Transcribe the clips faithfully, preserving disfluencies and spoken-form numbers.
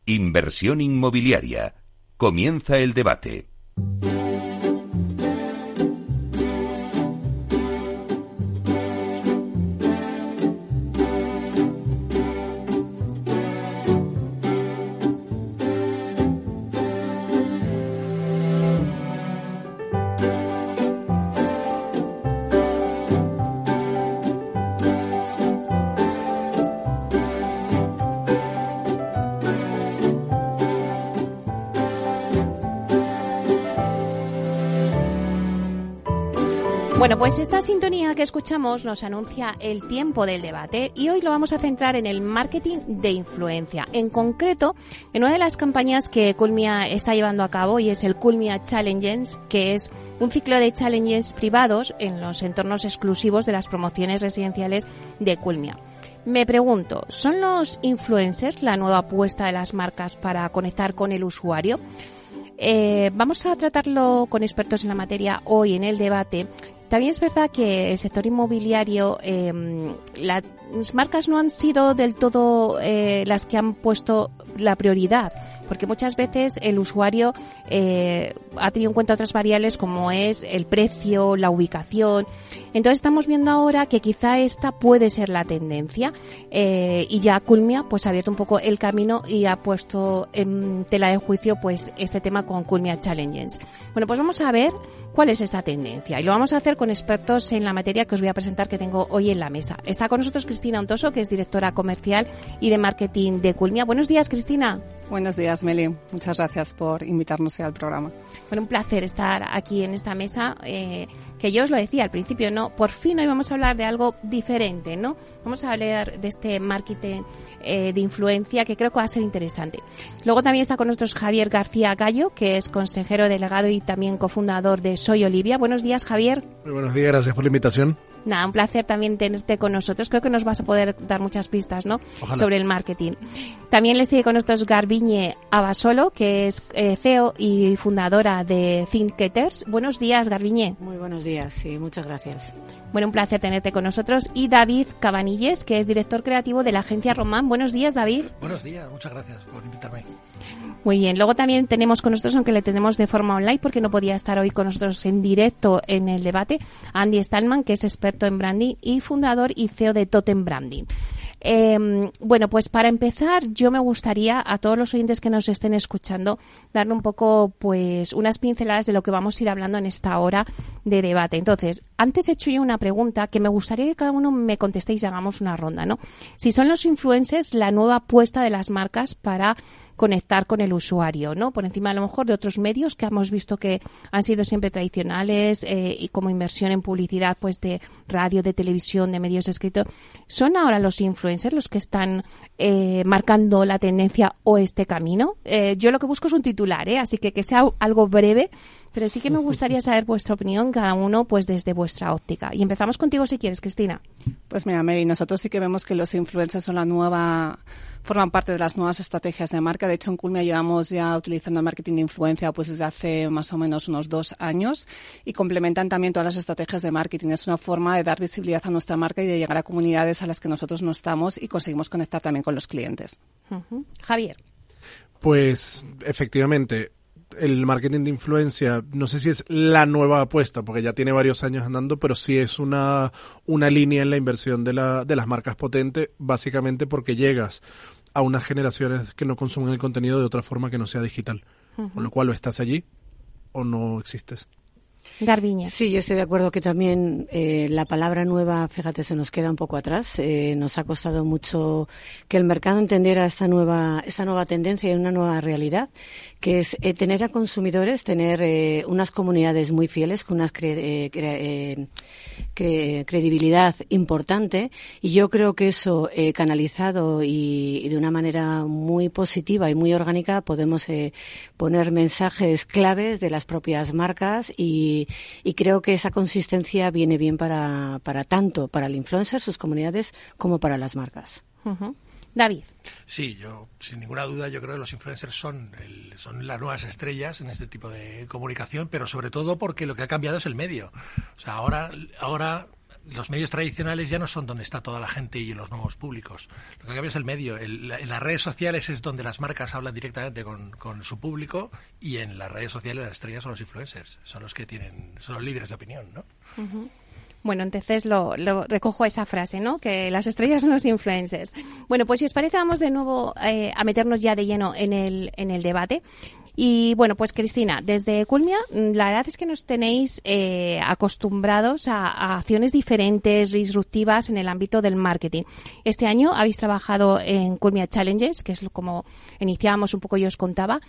Inversión inmobiliaria. Comienza el debate. Bueno, pues esta sintonía que escuchamos nos anuncia el tiempo del debate y hoy lo vamos a centrar en el marketing de influencia. En concreto, en una de las campañas que Culmia está llevando a cabo y es el Culmia Challenges, que es un ciclo de challenges privados en los entornos exclusivos de las promociones residenciales de Culmia. Me pregunto, ¿son los influencers la nueva apuesta de las marcas para conectar con el usuario? Eh, vamos a tratarlo con expertos en la materia hoy en el debate. También es verdad que el sector inmobiliario, eh, la, las marcas no han sido del todo eh, las que han puesto la prioridad, porque muchas veces el usuario eh, ha tenido en cuenta otras variables como es el precio, la ubicación. Entonces estamos viendo ahora que quizá esta puede ser la tendencia eh, y ya Culmia pues ha abierto un poco el camino y ha puesto en tela de juicio pues este tema con Culmia Challenges. Bueno, pues vamos a ver cuál es esa tendencia y lo vamos a hacer con expertos en la materia que os voy a presentar que tengo hoy en la mesa. Está con nosotros Cristina Ontoso, que es directora comercial y de marketing de Culmia. Buenos días, Cristina. Buenos días, Meli. Muchas gracias por invitarnos al programa. Bueno, un placer estar aquí en esta mesa, eh, que yo os lo decía al principio, ¿no? Por fin hoy vamos a hablar de algo diferente, ¿no? Vamos a hablar de este marketing eh, de influencia que creo que va a ser interesante. Luego también está con nosotros Javier García Gallo, que es consejero delegado y también cofundador de Soy Olivia. Buenos días, Javier. Muy buenos días, gracias por la invitación. Nada, un placer también tenerte con nosotros. Creo que nos vas a poder dar muchas pistas, ¿no? Ojalá. Sobre el marketing. También le sigue con nosotros Garbiñe Abasolo, que es eh, C E O y fundadora de Thinketers. Buenos días, Garbiñe. Muy buenos días, sí, muchas gracias. Bueno, un placer tenerte con nosotros. Y David Cabanilles, que es director creativo de la agencia Román. Buenos días, David. Buenos días, muchas gracias por invitarme. Muy bien, luego también tenemos con nosotros, aunque le tenemos de forma online porque no podía estar hoy con nosotros en directo en el debate, Andy Stallman, que es experto en branding y fundador y C E O de Totem Branding. Eh, bueno, pues para empezar, yo me gustaría a todos los oyentes que nos estén escuchando darle un poco, pues, unas pinceladas de lo que vamos a ir hablando en esta hora de debate. Entonces, antes he hecho yo una pregunta que me gustaría que cada uno me contestéis y hagamos una ronda, ¿no? Si son los influencers la nueva apuesta de las marcas para conectar con el usuario, ¿no? Por encima a lo mejor de otros medios que hemos visto que han sido siempre tradicionales eh, y como inversión en publicidad, pues de radio, de televisión, de medios escritos. ¿Son ahora los influencers los que están eh, marcando la tendencia o este camino? Eh, yo lo que busco es un titular, ¿eh? Así que que sea algo breve, pero sí que me gustaría saber vuestra opinión, cada uno pues desde vuestra óptica. Y empezamos contigo si quieres, Cristina. Pues mira, Mary, nosotros sí que vemos que los influencers son la nueva, forman parte de las nuevas estrategias de marca. De hecho, en Culmia llevamos ya utilizando el marketing de influencia pues desde hace más o menos unos dos años y complementan también todas las estrategias de marketing. Es una forma de dar visibilidad a nuestra marca y de llegar a comunidades a las que nosotros no estamos y conseguimos conectar también con los clientes. Uh-huh. Javier. Pues efectivamente, el marketing de influencia, no sé si es la nueva apuesta, porque ya tiene varios años andando, pero sí es una, una línea en la inversión de, la, de las marcas potente, básicamente porque llegas a unas generaciones que no consumen el contenido de otra forma que no sea digital. Uh-huh. Con lo cual o estás allí o no existes. Garbiñe. Sí, yo estoy de acuerdo que también eh, la palabra nueva, fíjate, se nos queda un poco atrás. Eh, nos ha costado mucho que el mercado entendiera esta nueva, esta nueva tendencia y una nueva realidad, que es eh, tener a consumidores, tener eh, unas comunidades muy fieles, con unas cre- eh, cre- eh, cre- credibilidad importante. Y yo creo que eso eh, canalizado y, y de una manera muy positiva y muy orgánica podemos eh, poner mensajes claves de las propias marcas y Y creo que esa consistencia viene bien para, para tanto para el influencer, sus comunidades, como para las marcas. Uh-huh. David. Sí, yo sin ninguna duda yo creo que los influencers son el, son las nuevas estrellas en este tipo de comunicación, pero sobre todo porque lo que ha cambiado es el medio. O sea, ahora ahora los medios tradicionales ya no son donde está toda la gente y los nuevos públicos. Lo que cambia es el medio. El, en las redes sociales es donde las marcas hablan directamente con, con su público, y en las redes sociales las estrellas son los influencers, son los que tienen, son los líderes de opinión, ¿no? Uh-huh. Bueno, entonces lo, lo recojo esa frase, ¿no? Que las estrellas son los influencers. Bueno, pues si os parece, vamos de nuevo eh, a meternos ya de lleno en el, en el debate. Y bueno, pues Cristina, desde Culmia, la verdad es que nos tenéis eh, acostumbrados a, a acciones diferentes, disruptivas en el ámbito del marketing. Este año habéis trabajado en Culmia Challenges, que es lo, como iniciábamos un poco y os contaba.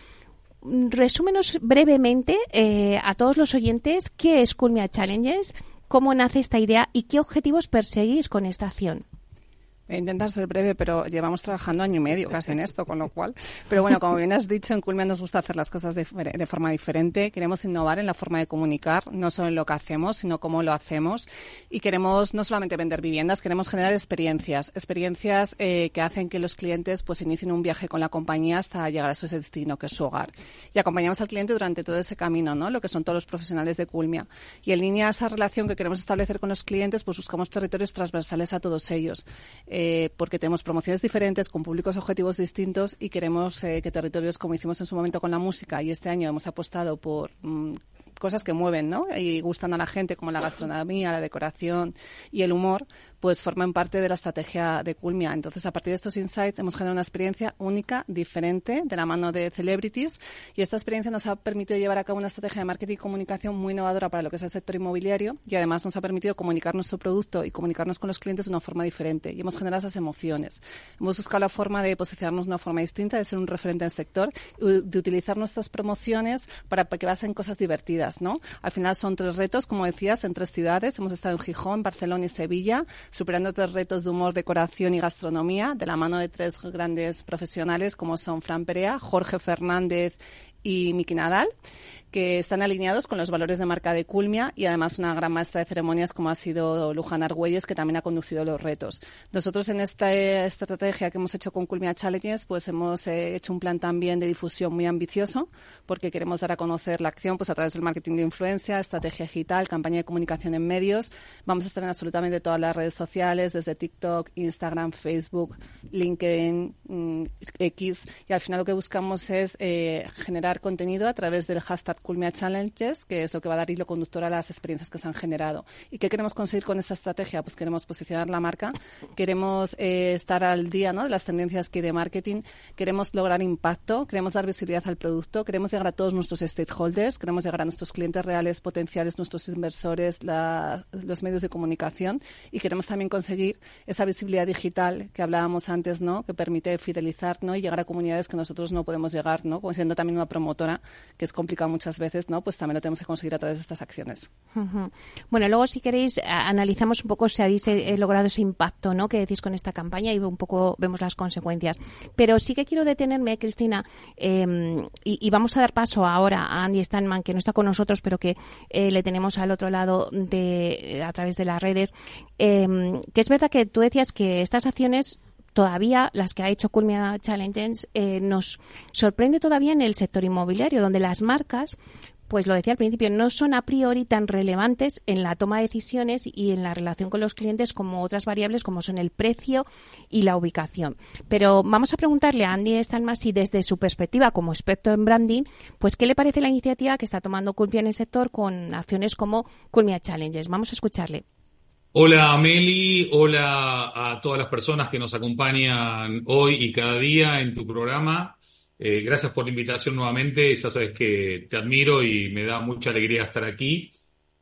Resúmenos brevemente eh, a todos los oyentes qué es Culmia Challenges, cómo nace esta idea y qué objetivos perseguís con esta acción. Voy a intentar ser breve, pero llevamos trabajando año y medio casi en esto, con lo cual... Pero bueno, como bien has dicho, en Culmia nos gusta hacer las cosas de, de forma diferente. Queremos innovar en la forma de comunicar, no solo en lo que hacemos, sino cómo lo hacemos. Y queremos no solamente vender viviendas, queremos generar experiencias. Experiencias eh, que hacen que los clientes pues inicien un viaje con la compañía hasta llegar a su destino, que es su hogar. Y acompañamos al cliente durante todo ese camino, ¿no? Lo que son todos los profesionales de Culmia. Y en línea a esa relación que queremos establecer con los clientes, pues buscamos territorios transversales a todos ellos. Eh, Eh, porque tenemos promociones diferentes, con públicos objetivos distintos, y queremos eh, que territorios, como hicimos en su momento con la música, y este año hemos apostado por mmm, cosas que mueven, ¿no? Y gustan a la gente, como la gastronomía, la decoración y el humor, pues forman parte de la estrategia de Culmia. Entonces, a partir de estos insights hemos generado una experiencia única, diferente, de la mano de celebrities, y esta experiencia nos ha permitido llevar a cabo una estrategia de marketing y comunicación muy innovadora para lo que es el sector inmobiliario, y además nos ha permitido comunicar nuestro producto y comunicarnos con los clientes de una forma diferente, y hemos generado esas emociones. Hemos buscado la forma de posicionarnos de una forma distinta, de ser un referente en el sector, y de utilizar nuestras promociones para que pasen cosas divertidas, ¿no? Al final son tres retos, como decías, en tres ciudades. Hemos estado en Gijón, Barcelona y Sevilla, superando tres retos de humor, decoración y gastronomía, de la mano de tres grandes profesionales como son Fran Perea, Jorge Fernández y Miki Nadal, que están alineados con los valores de marca de Culmia, y además una gran maestra de ceremonias como ha sido Luján Argüelles, que también ha conducido los retos. Nosotros en esta, esta estrategia que hemos hecho con Culmia Challenges, pues hemos eh, hecho un plan también de difusión muy ambicioso, porque queremos dar a conocer la acción pues a través del marketing de influencia, estrategia digital, campaña de comunicación en medios. Vamos a estar en absolutamente todas las redes sociales, desde TikTok, Instagram, Facebook, LinkedIn, mmm, X, y al final lo que buscamos es eh, generar contenido a través del hashtag Culmia Challenges, que es lo que va a dar hilo conductor a las experiencias que se han generado. ¿Y qué queremos conseguir con esa estrategia? Pues queremos posicionar la marca, queremos eh, estar al día, ¿no?, de las tendencias que hay de marketing, queremos lograr impacto, queremos dar visibilidad al producto, queremos llegar a todos nuestros stakeholders, queremos llegar a nuestros clientes reales, potenciales, nuestros inversores, la, los medios de comunicación, y queremos también conseguir esa visibilidad digital que hablábamos antes, ¿no?, que permite fidelizar, ¿no?, y llegar a comunidades que nosotros no podemos llegar, ¿no?, como siendo también una promotora, que es complicado muchas veces, ¿no?, pues también lo tenemos que conseguir a través de estas acciones. Uh-huh. Bueno, luego si queréis analizamos un poco si habéis eh, logrado ese impacto, ¿no?, que decís con esta campaña, y un poco vemos las consecuencias. Pero sí que quiero detenerme, Cristina, eh, y, y vamos a dar paso ahora a Andy Steinman, que no está con nosotros, pero que eh, le tenemos al otro lado de a través de las redes, eh, que es verdad que tú decías que estas acciones todavía, las que ha hecho Culmia Challenges, eh, nos sorprende todavía en el sector inmobiliario, donde las marcas, pues lo decía al principio, no son a priori tan relevantes en la toma de decisiones y en la relación con los clientes como otras variables como son el precio y la ubicación. Pero vamos a preguntarle a Andy Steinman si desde su perspectiva como experto en branding, pues qué le parece la iniciativa que está tomando Culmia en el sector con acciones como Culmia Challenges. Vamos a escucharle. Hola Meli, hola a todas las personas que nos acompañan hoy y cada día en tu programa. Eh, gracias por la invitación nuevamente, ya sabes que te admiro y me da mucha alegría estar aquí.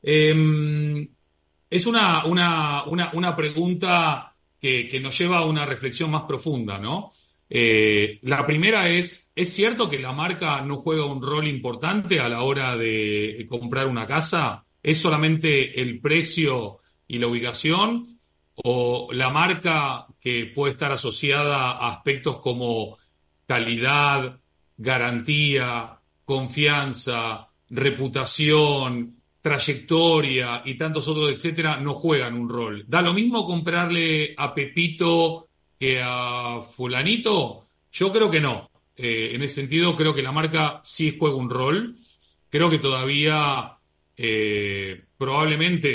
Eh, es una, una, una, una pregunta que, que nos lleva a una reflexión más profunda, ¿no? Eh, la primera es, ¿es cierto que la marca no juega un rol importante a la hora de comprar una casa? ¿Es solamente el precio y la ubicación, o la marca que puede estar asociada a aspectos como calidad, garantía, confianza, reputación, trayectoria y tantos otros, etcétera, no juegan un rol? ¿Da lo mismo comprarle a Pepito que a fulanito? Yo creo que no. Eh, en ese sentido, creo que la marca sí juega un rol. Creo que todavía eh, probablemente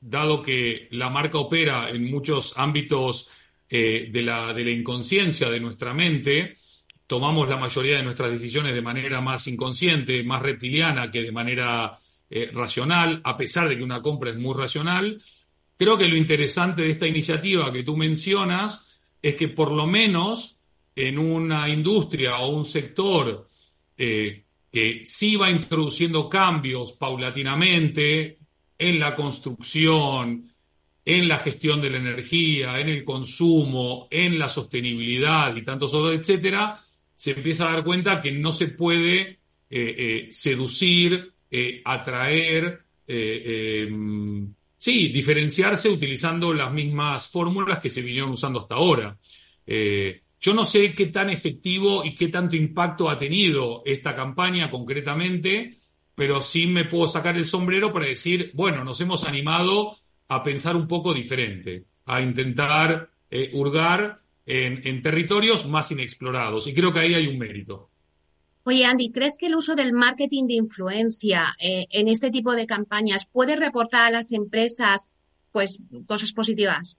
dado que la marca opera en muchos ámbitos eh, de la, de la inconsciencia de nuestra mente, tomamos la mayoría de nuestras decisiones de manera más inconsciente, más reptiliana que de manera eh, racional, a pesar de que una compra es muy racional. Creo que lo interesante de esta iniciativa que tú mencionas es que por lo menos en una industria o un sector eh, que sí va introduciendo cambios paulatinamente en la construcción, en la gestión de la energía, en el consumo, en la sostenibilidad y tantos otros, etcétera, se empieza a dar cuenta que no se puede eh, eh, seducir, eh, atraer, eh, eh, sí, diferenciarse utilizando las mismas fórmulas que se vinieron usando hasta ahora. Eh, yo no sé qué tan efectivo y qué tanto impacto ha tenido esta campaña concretamente, pero sí me puedo sacar el sombrero para decir, bueno, nos hemos animado a pensar un poco diferente, a intentar eh, hurgar en, en territorios más inexplorados, y creo que ahí hay un mérito. Oye, Andy, ¿crees que el uso del marketing de influencia eh, en este tipo de campañas puede reportar a las empresas pues cosas positivas?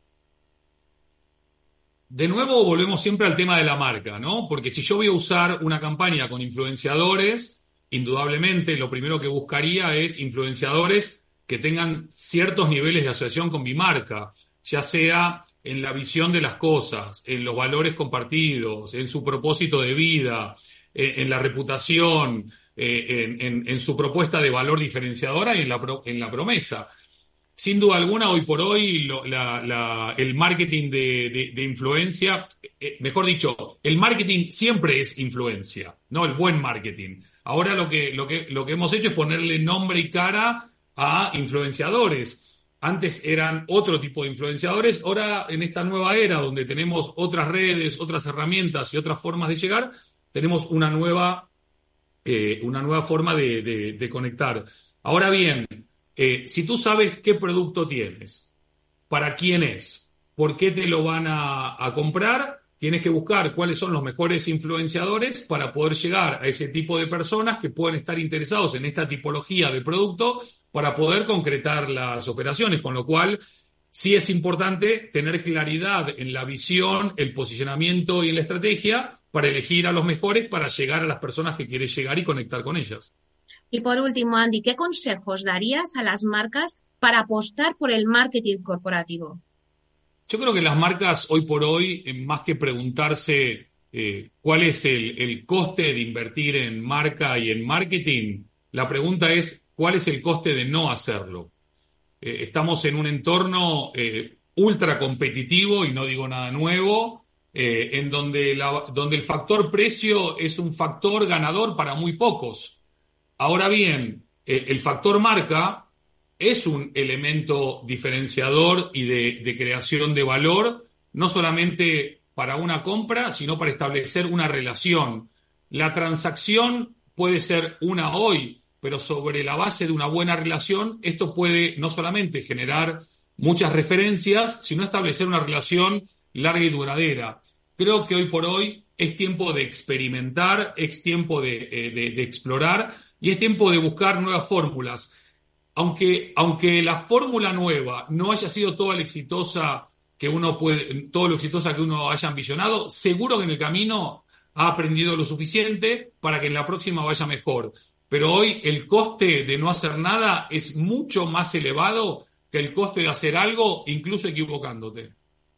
De nuevo volvemos siempre al tema de la marca, ¿no? Porque si yo voy a usar una campaña con influenciadores, indudablemente lo primero que buscaría es influenciadores que tengan ciertos niveles de asociación con mi marca, ya sea en la visión de las cosas, en los valores compartidos, en su propósito de vida, en, en la reputación, eh, en, en, en su propuesta de valor diferenciadora y en la, pro, en la promesa. Sin duda alguna, hoy por hoy, lo, la, la, el marketing de, de, de influencia, eh, mejor dicho, el marketing siempre es influencia, ¿no? El buen marketing. Ahora lo que, lo que, lo que hemos hecho es ponerle nombre y cara a influenciadores. Antes eran otro tipo de influenciadores, ahora en esta nueva era donde tenemos otras redes, otras herramientas y otras formas de llegar, tenemos una nueva, eh, una nueva forma de, de, de conectar. Ahora bien, eh, si tú sabes qué producto tienes, para quién es, por qué te lo van a, a comprar, tienes que buscar cuáles son los mejores influenciadores para poder llegar a ese tipo de personas que pueden estar interesados en esta tipología de producto para poder concretar las operaciones, con lo cual sí es importante tener claridad en la visión, el posicionamiento y en la estrategia para elegir a los mejores para llegar a las personas que quieres llegar y conectar con ellas. Y por último, Andy, ¿qué consejos darías a las marcas para apostar por el marketing corporativo? Yo creo que las marcas hoy por hoy, más que preguntarse eh, cuál es el, el coste de invertir en marca y en marketing, la pregunta es cuál es el coste de no hacerlo. Eh, estamos en un entorno eh, ultra competitivo, y no digo nada nuevo, eh, en donde, la, donde el factor precio es un factor ganador para muy pocos. Ahora bien, eh, el factor marca es un elemento diferenciador y de, de creación de valor, no solamente para una compra, sino para establecer una relación. La transacción puede ser una hoy, pero sobre la base de una buena relación, esto puede no solamente generar muchas referencias, sino establecer una relación larga y duradera. Creo que hoy por hoy es tiempo de experimentar, es tiempo de, de, de explorar y es tiempo de buscar nuevas fórmulas. Aunque, aunque la fórmula nueva no haya sido toda la exitosa que uno puede, todo lo exitosa que uno haya ambicionado, seguro que en el camino ha aprendido lo suficiente para que en la próxima vaya mejor. Pero hoy el coste de no hacer nada es mucho más elevado que el coste de hacer algo, incluso equivocándote.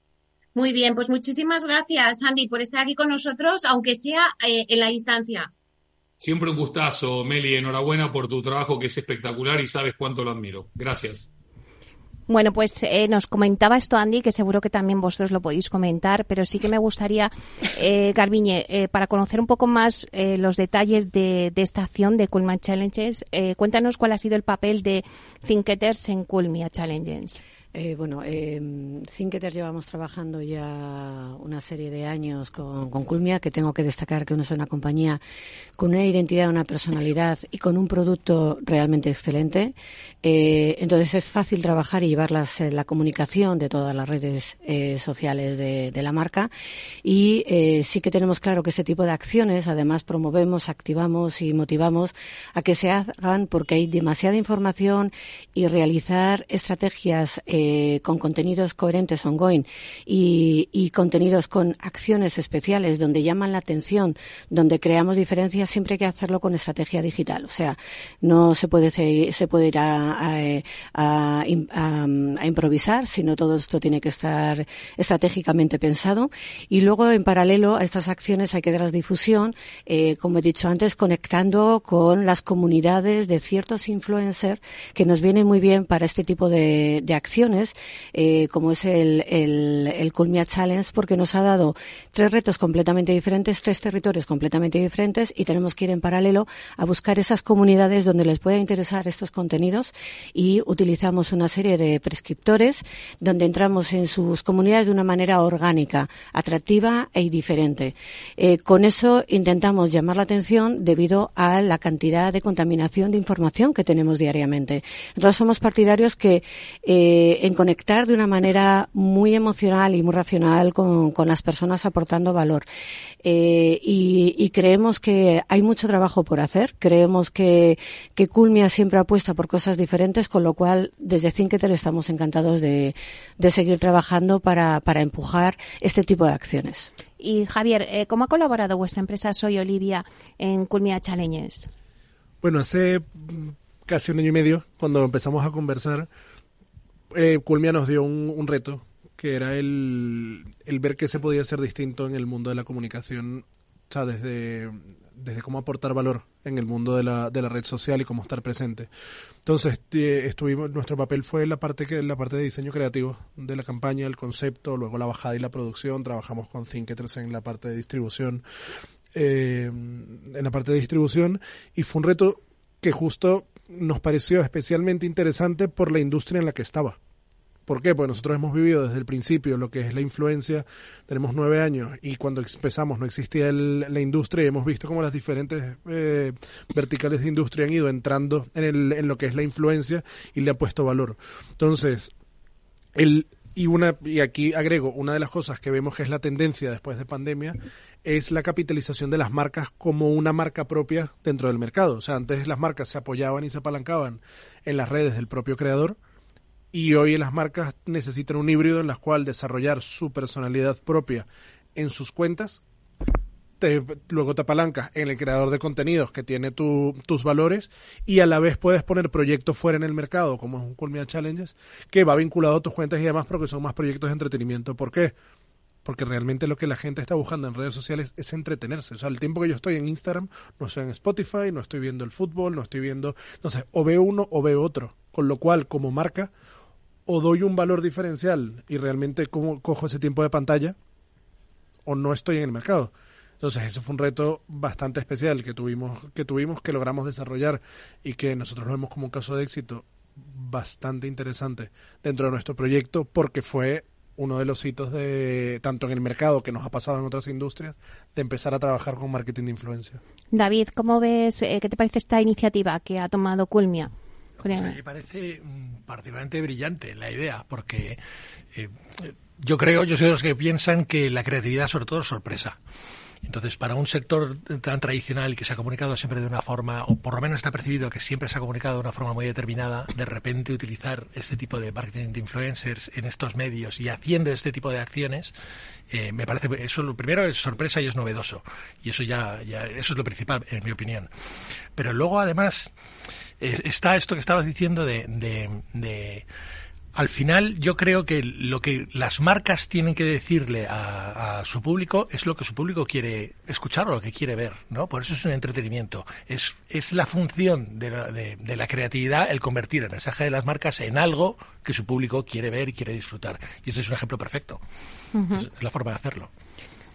Muy bien, pues muchísimas gracias, Andy, por estar aquí con nosotros, aunque sea eh, en la distancia. Siempre un gustazo, Meli. Enhorabuena por tu trabajo, que es espectacular y sabes cuánto lo admiro. Gracias. Bueno, pues eh, nos comentaba esto Andy, que seguro que también vosotros lo podéis comentar, pero sí que me gustaría, eh, Garbiñe, eh, para conocer un poco más eh, los detalles de, de esta acción de Culmia Challenges, eh, cuéntanos cuál ha sido el papel de Thinketters en Culmia Challenges. Eh, bueno, eh, Thinketer llevamos trabajando ya una serie de años con, con Culmia, que tengo que destacar que es una compañía con una identidad, una personalidad y con un producto realmente excelente. Eh, entonces es fácil trabajar y llevar las, eh, la comunicación de todas las redes eh, sociales de, de la marca. Y eh, sí que tenemos claro que ese tipo de acciones, además, promovemos, activamos y motivamos a que se hagan porque hay demasiada información y realizar estrategias eh, con contenidos coherentes ongoing y, y contenidos con acciones especiales donde llaman la atención, donde creamos diferencias, siempre hay que hacerlo con estrategia digital. O sea, no se puede se puede ir a, a, a, a, a improvisar, sino todo esto tiene que estar estratégicamente pensado. Y luego, en paralelo a estas acciones, hay que darles difusión, eh, como he dicho antes, conectando con las comunidades de ciertos influencers que nos vienen muy bien para este tipo de, de acciones, eh, como es el, el, el Culmia Challenge, porque nos ha dado tres retos completamente diferentes, tres territorios completamente diferentes, y tenemos que ir en paralelo a buscar esas comunidades donde les pueda interesar estos contenidos, y utilizamos una serie de prescriptores donde entramos en sus comunidades de una manera orgánica, atractiva e diferente. Eh, con eso intentamos llamar la atención debido a la cantidad de contaminación de información que tenemos diariamente. Nosotros somos partidarios que eh, en conectar de una manera muy emocional y muy racional con, con las personas, aportando valor. Eh, y, y creemos que hay mucho trabajo por hacer. Creemos que, que Culmia siempre apuesta por cosas diferentes, con lo cual desde Thinketer estamos encantados de, de seguir trabajando para, para empujar este tipo de acciones. Y Javier, eh, ¿cómo ha colaborado vuestra empresa Soy Olivia en Culmia Challenges? Bueno, hace casi un año y medio, cuando empezamos a conversar, eh, Culmia nos dio un, un reto, que era el, el ver qué se podía hacer distinto en el mundo de la comunicación, o sea, desde, desde cómo aportar valor en el mundo de la, de la red social y cómo estar presente. Entonces, eh, estuvimos, nuestro papel fue la parte que la parte de diseño creativo de la campaña, el concepto, luego la bajada y la producción. Trabajamos con Thinketer en la parte de distribución, eh, en la parte de distribución, y fue un reto que justo nos pareció especialmente interesante por la industria en la que estaba. ¿Por qué? Porque nosotros hemos vivido desde el principio lo que es la influencia, tenemos nueve años y cuando empezamos no existía el, la industria, y hemos visto cómo las diferentes eh, verticales de industria han ido entrando en, el, en lo que es la influencia y le ha puesto valor. Entonces, el, y, una, y aquí agrego, una de las cosas que vemos que es la tendencia después de pandemia es la capitalización de las marcas como una marca propia dentro del mercado. O sea, antes las marcas se apoyaban y se apalancaban en las redes del propio creador, y hoy las marcas necesitan un híbrido en el cual desarrollar su personalidad propia en sus cuentas, te, luego te apalancas en el creador de contenidos que tiene tu, tus valores, y a la vez puedes poner proyectos fuera en el mercado, como es un Culmia Challenges, que va vinculado a tus cuentas y demás, porque son más proyectos de entretenimiento. ¿Por qué? Porque realmente lo que la gente está buscando en redes sociales es entretenerse. O sea, el tiempo que yo estoy en Instagram, no estoy en Spotify, no estoy viendo el fútbol, no estoy viendo, no sé, o veo uno o veo otro. Con lo cual, como marca, o doy un valor diferencial y realmente como cojo ese tiempo de pantalla, o no estoy en el mercado. Entonces, eso fue un reto bastante especial que tuvimos, que tuvimos, que logramos desarrollar, y que nosotros lo vemos como un caso de éxito bastante interesante dentro de nuestro proyecto, porque fue uno de los hitos de tanto en el mercado, que nos ha pasado en otras industrias, de empezar a trabajar con marketing de influencia. David, ¿cómo ves, eh, qué te parece esta iniciativa que ha tomado Culmia? Me parece particularmente brillante la idea, porque eh, yo creo, yo soy de los que piensan que la creatividad sobre todo es sorpresa. Entonces, para un sector tan tradicional que se ha comunicado siempre de una forma, o por lo menos está percibido que siempre se ha comunicado de una forma muy determinada, de repente utilizar este tipo de marketing de influencers en estos medios y haciendo este tipo de acciones, eh, me parece, eso lo primero es sorpresa y es novedoso. Y eso ya, ya eso es lo principal, en mi opinión. Pero luego, además, eh, está esto que estabas diciendo de... de, de Al final, yo creo que lo que las marcas tienen que decirle a, a su público es lo que su público quiere escuchar o lo que quiere ver, ¿no? Por eso es un entretenimiento. Es, es la función de la, de, de la creatividad el convertir el mensaje de las marcas en algo que su público quiere ver y quiere disfrutar. Y ese es un ejemplo perfecto. Uh-huh. Es la forma de hacerlo.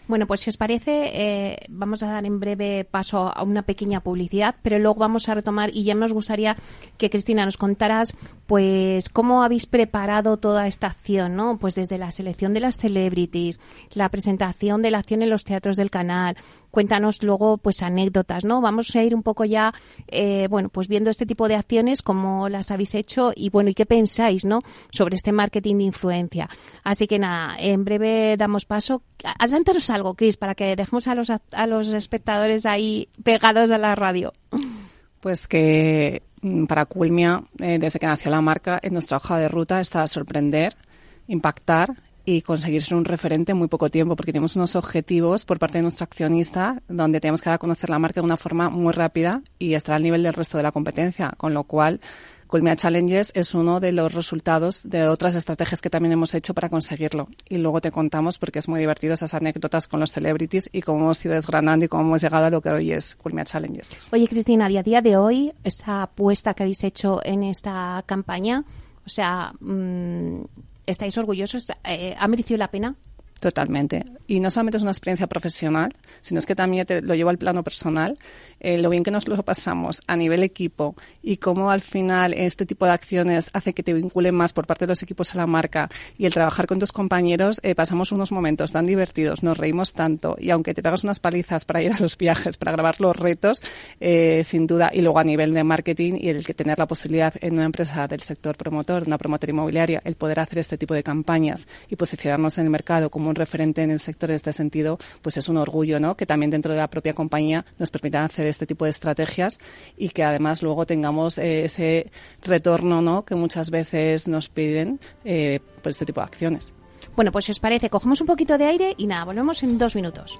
Bueno, pues si os parece, eh, vamos a dar en breve paso a una pequeña publicidad, pero luego vamos a retomar y ya nos gustaría que, Cristina, nos contaras pues cómo habéis preparado toda esta acción, ¿no? Pues desde la selección de las celebrities, la presentación de la acción en los teatros del canal. Cuéntanos luego pues anécdotas, ¿no? Vamos a ir un poco ya, eh, bueno, pues viendo este tipo de acciones, cómo las habéis hecho y bueno, y qué pensáis, ¿no? Sobre este marketing de influencia. Así que nada, en breve damos paso. Adelántanos algo, Cris, para que dejemos a los a los espectadores ahí pegados a la radio. Pues que para Culmia, eh, desde que nació la marca, en nuestra hoja de ruta está sorprender, impactar y conseguir ser un referente en muy poco tiempo, porque tenemos unos objetivos por parte de nuestro accionista donde tenemos que dar a conocer la marca de una forma muy rápida y estar al nivel del resto de la competencia, con lo cual Culmia Challenges es uno de los resultados de otras estrategias que también hemos hecho para conseguirlo. Y luego te contamos, porque es muy divertido, esas anécdotas con los celebrities y cómo hemos ido desgranando y cómo hemos llegado a lo que hoy es Culmia Challenges. Oye, Cristina, y a día de hoy, esta apuesta que habéis hecho en esta campaña, o sea, mmm, ¿estáis orgullosos? Eh, ¿Ha merecido la pena? Totalmente. Y no solamente es una experiencia profesional, sino es que también te lo llevo al plano personal. Eh, lo bien que nos lo pasamos a nivel equipo y cómo al final este tipo de acciones hace que te vinculen más por parte de los equipos a la marca y el trabajar con tus compañeros, eh, pasamos unos momentos tan divertidos, nos reímos tanto y aunque te pegas unas palizas para ir a los viajes, para grabar los retos, eh, sin duda, y luego a nivel de marketing y el que tener la posibilidad en una empresa del sector promotor, una promotora inmobiliaria, el poder hacer este tipo de campañas y posicionarnos en el mercado como un referente en el sector en este sentido, pues es un orgullo, ¿no? Que también dentro de la propia compañía nos permitan hacer este tipo de estrategias y que además luego tengamos eh, ese retorno, ¿no? Que muchas veces nos piden eh, por este tipo de acciones. Bueno, pues si os parece, cogemos un poquito de aire y nada, volvemos en dos minutos.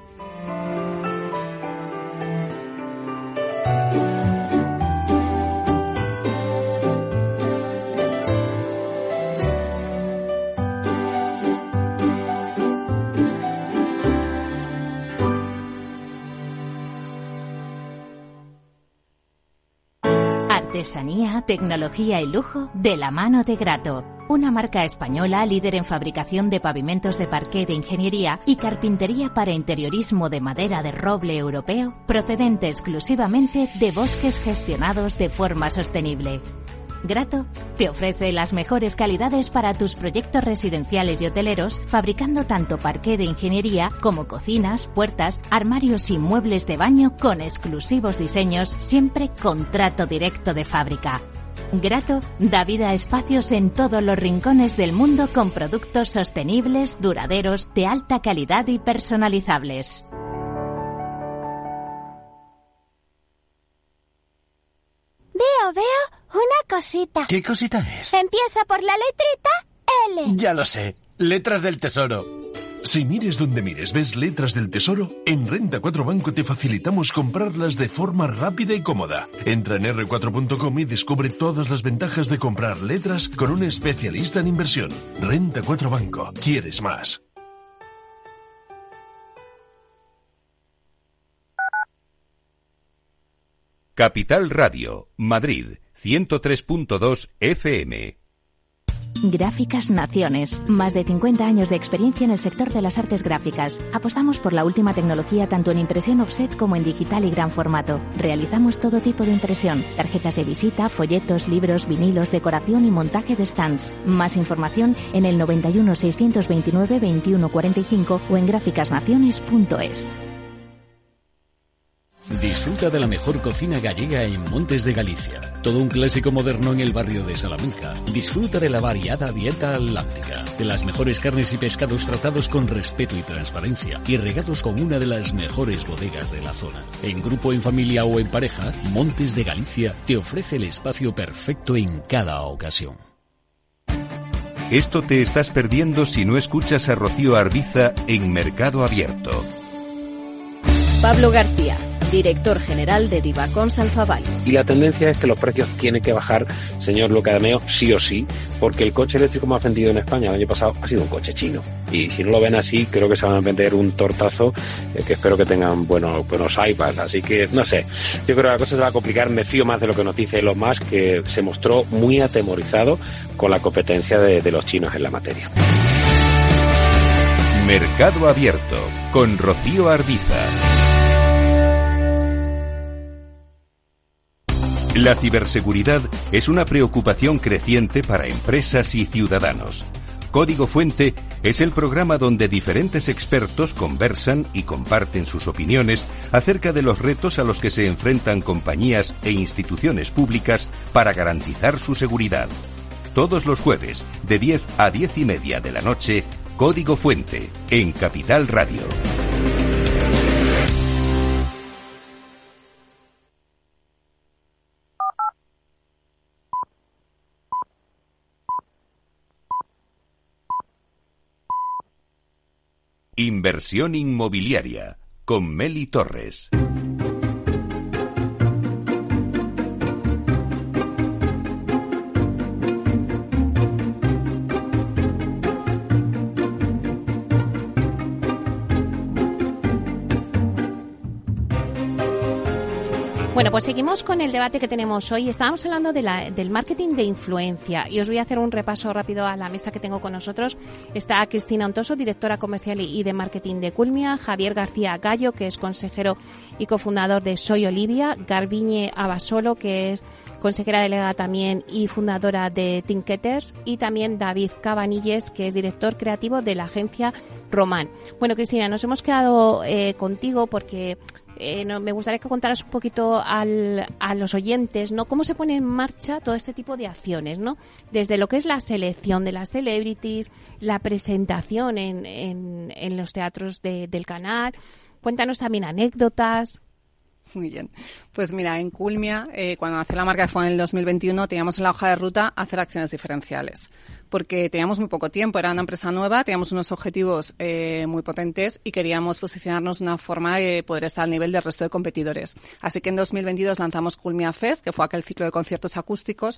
Artesanía, tecnología y lujo de la mano de Grato, una marca española líder en fabricación de pavimentos de parqué de ingeniería y carpintería para interiorismo de madera de roble europeo, procedente exclusivamente de bosques gestionados de forma sostenible. Grato te ofrece las mejores calidades para tus proyectos residenciales y hoteleros, fabricando tanto parqué de ingeniería como cocinas, puertas, armarios y muebles de baño con exclusivos diseños, siempre con trato directo de fábrica. Grato da vida a espacios en todos los rincones del mundo con productos sostenibles, duraderos, de alta calidad y personalizables. Veo, veo una cosita. ¿Qué cosita es? Empieza por la letrita L. Ya lo sé. Letras del Tesoro. Si mires donde mires ves letras del Tesoro, en Renta cuatro Banco te facilitamos comprarlas de forma rápida y cómoda. Entra en erre cuatro punto com y descubre todas las ventajas de comprar letras con un especialista en inversión. Renta cuatro Banco. ¿Quieres más? Capital Radio, Madrid, ciento tres punto dos F M. Gráficas Naciones. Más de cincuenta años de experiencia en el sector de las artes gráficas. Apostamos por la última tecnología tanto en impresión offset como en digital y gran formato. Realizamos todo tipo de impresión. Tarjetas de visita, folletos, libros, vinilos, decoración y montaje de stands. Más información en el noventa y uno, seiscientos veintinueve, veintiuno cuarenta y cinco o en gráficas naciones punto es. Disfruta de la mejor cocina gallega en Montes de Galicia. Todo un clásico moderno en el barrio de Salamanca. Disfruta de la variada dieta atlántica, de las mejores carnes y pescados tratados con respeto y transparencia y regados con una de las mejores bodegas de la zona. En grupo, en familia o en pareja, Montes de Galicia te ofrece el espacio perfecto en cada ocasión. Esto te estás perdiendo si no escuchas a Rocío Arbiza en Mercado Abierto. Pablo García, director general de Divacons Alfabal. Y la tendencia es que los precios tienen que bajar, señor Lucadameo, sí o sí, porque el coche eléctrico más vendido en España el año pasado ha sido un coche chino. Y si no lo ven así, creo que se van a vender un tortazo, eh, que espero que tengan bueno, buenos iPads. Así que, no sé, yo creo que la cosa se va a complicar. Me fío más de lo que nos dice Elon Musk, que se mostró muy atemorizado con la competencia de, de los chinos en la materia. Mercado Abierto con Rocío Arbiza. La ciberseguridad es una preocupación creciente para empresas y ciudadanos. Código Fuente es el programa donde diferentes expertos conversan y comparten sus opiniones acerca de los retos a los que se enfrentan compañías e instituciones públicas para garantizar su seguridad. Todos los jueves, de diez a diez y media de la noche, Código Fuente, en Capital Radio. Inversión inmobiliaria, con Meli Torres. Bueno, pues seguimos con el debate que tenemos hoy. Estábamos hablando de la, del marketing de influencia y os voy a hacer un repaso rápido a la mesa que tengo con nosotros. Está Cristina Ontoso, directora comercial y de marketing de Culmia, Javier García Gallo, que es consejero y cofundador de Soy Olivia, Garbiñe Abasolo, que es consejera delegada también y fundadora de Thinketers, y también David Cabanilles, que es director creativo de la agencia Román. Bueno, Cristina, nos hemos quedado eh, contigo porque eh, no, me gustaría que contaras un poquito al, a los oyentes, ¿no? Cómo se pone en marcha todo este tipo de acciones, ¿no? Desde lo que es la selección de las celebrities, la presentación en, en, en los teatros de, del canal. Cuéntanos también anécdotas. Muy bien. Pues mira, en Culmia, eh, cuando nació la marca, que fue en el dos mil veintiuno, teníamos en la hoja de ruta hacer acciones diferenciales, porque teníamos muy poco tiempo, era una empresa nueva, teníamos unos objetivos eh, muy potentes y queríamos posicionarnos de una forma de poder estar al nivel del resto de competidores. Así que en dos mil veintidós lanzamos Culmia Fest, que fue aquel ciclo de conciertos acústicos,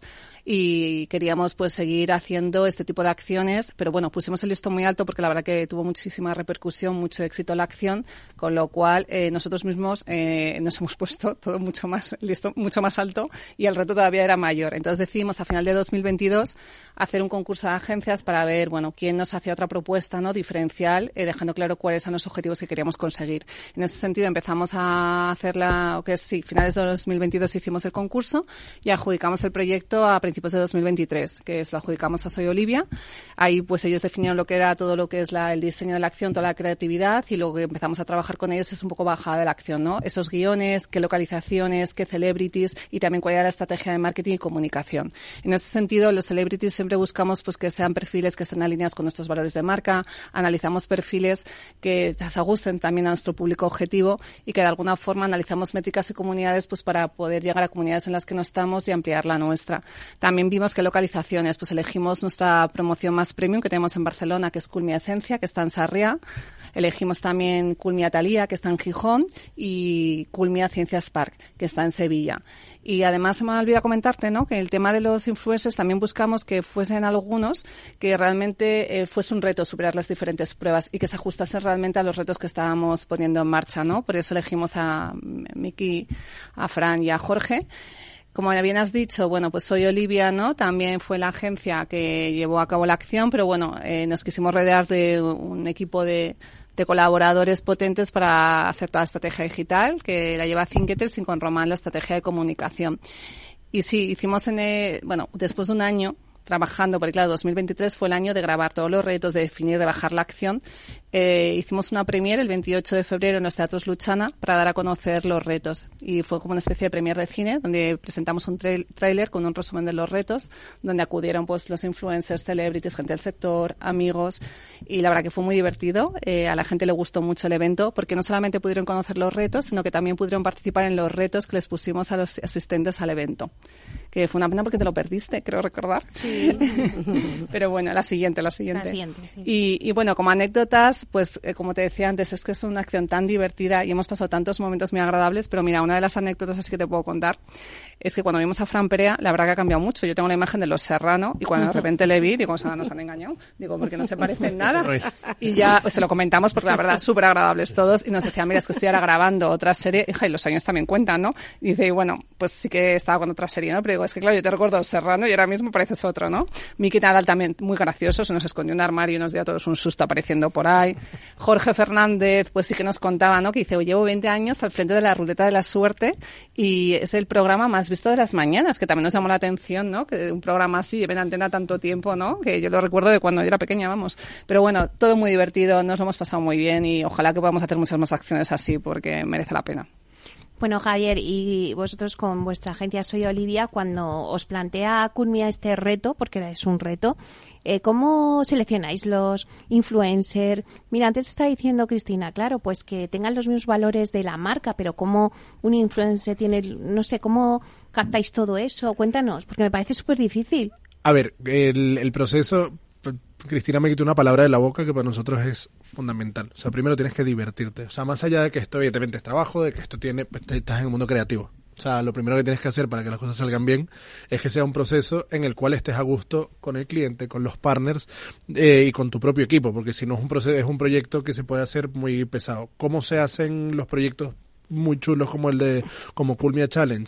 y queríamos pues seguir haciendo este tipo de acciones, pero bueno, pusimos el listón muy alto porque la verdad que tuvo muchísima repercusión, mucho éxito la acción, con lo cual eh, nosotros mismos eh, nos hemos puesto todo mucho más listo, mucho más alto, y el reto todavía era mayor. Entonces decidimos a final de dos mil veintidós hacer un concurso de agencias para ver, bueno, quién nos hacía otra propuesta, ¿no?, diferencial, eh, dejando claro cuáles eran los objetivos que queríamos conseguir. En ese sentido empezamos a hacerla, que es, sí, finales de dos mil veintidós hicimos el concurso y adjudicamos el proyecto a principios de dos mil veintitrés, que es lo adjudicamos a Soy Olivia. Ahí pues ellos definieron lo que era todo lo que es la, el diseño de la acción, toda la creatividad, y lo que empezamos a trabajar con ellos es un poco bajada de la acción, ¿no? Esos guiones, qué localizaciones, qué celebrities y también cuál era la estrategia de marketing y comunicación. En ese sentido, los celebrities siempre buscamos pues que sean perfiles que estén alineados con nuestros valores de marca, analizamos perfiles que se ajusten también a nuestro público objetivo y que de alguna forma analizamos métricas y comunidades pues para poder llegar a comunidades en las que no estamos y ampliar la nuestra. También vimos que localizaciones, pues elegimos nuestra promoción más premium que tenemos en Barcelona, que es Culmia Esencia, que está en Sarriá. Elegimos también Culmia Talía, que está en Gijón, y Culmia Ciencias Park, que está en Sevilla. Y además se me ha olvidado comentarte, ¿no?, que el tema de los influencers también buscamos que fuesen algunos que realmente eh, fuese un reto superar las diferentes pruebas y que se ajustasen realmente a los retos que estábamos poniendo en marcha, ¿no? Por eso elegimos a Miki, a Fran y a Jorge. Como bien has dicho, bueno, pues Soy Olivia, ¿no? También fue la agencia que llevó a cabo la acción, pero bueno, eh, nos quisimos rodear de un equipo de de colaboradores potentes para hacer toda la estrategia digital, que la lleva Thinketers, y con Román la estrategia de comunicación. Y sí, hicimos en el, bueno, después de un año trabajando, porque claro, dos mil veintitrés fue el año de grabar todos los retos, de definir, de bajar la acción. Eh, hicimos una premiere el veintiocho de febrero en los Teatros Luchana para dar a conocer los retos. Y fue como una especie de premier de cine, donde presentamos un tra- tráiler con un resumen de los retos, donde acudieron pues los influencers, celebrities, gente del sector, amigos. Y la verdad que fue muy divertido. Eh, a la gente le gustó mucho el evento, porque no solamente pudieron conocer los retos, sino que también pudieron participar en los retos que les pusimos a los asistentes al evento. Que fue una pena porque te lo perdiste, creo recordar. Sí. Pero bueno, la siguiente, la siguiente. La siguiente, sí. Y, y bueno, como anécdotas, pues eh, como te decía antes, es que es una acción tan divertida y hemos pasado tantos momentos muy agradables, pero mira, una de las anécdotas así que te puedo contar es que cuando vimos a Fran Perea, la verdad que ha cambiado mucho. Yo tengo la imagen de Los Serrano y cuando de repente le vi, digo, o sea, nos han engañado. Digo, porque no se parecen nada. Y ya pues, se lo comentamos porque la verdad, súper agradables todos. Y nos decía, mira, es que estoy ahora grabando otra serie. Hija, y los años también cuentan, ¿no? Y dice, bueno, pues sí que estaba con otra serie, ¿no? Pero digo, es que claro, yo te recuerdo Serrano y ahora mismo pareces otro. otro, ¿no? Miki Nadal también muy gracioso, se nos escondió en un armario y nos dio a todos un susto apareciendo por ahí. Jorge Fernández, pues sí que nos contaba, ¿no? Que dice, llevo veinte años al frente de la Ruleta de la Suerte y es el programa más visto de las mañanas, que también nos llamó la atención, ¿no? Que un programa así lleve en antena tanto tiempo, ¿no? Que yo lo recuerdo de cuando yo era pequeña, vamos. Pero bueno, todo muy divertido, nos lo hemos pasado muy bien y ojalá que podamos hacer muchas más acciones así porque merece la pena. Bueno, Javier, y vosotros con vuestra agencia Soy Olivia, cuando os plantea Culmia este reto, porque es un reto, eh, ¿cómo seleccionáis los influencers? Mira, antes está diciendo Cristina, claro, pues que tengan los mismos valores de la marca, pero ¿cómo un influencer tiene, no sé, cómo captáis todo eso? Cuéntanos, porque me parece súper difícil. A ver, el, el proceso... Cristina me quitó una palabra de la boca que para nosotros es fundamental. O sea, primero tienes que divertirte. O sea, más allá de que esto evidentemente es trabajo, de que esto tiene, estás en el mundo creativo. O sea, lo primero que tienes que hacer para que las cosas salgan bien es que sea un proceso en el cual estés a gusto con el cliente, con los partners eh, y con tu propio equipo, porque si no es un proceso, es un proyecto que se puede hacer muy pesado. ¿Cómo se hacen los proyectos muy chulos como el de como Culmia Challenge?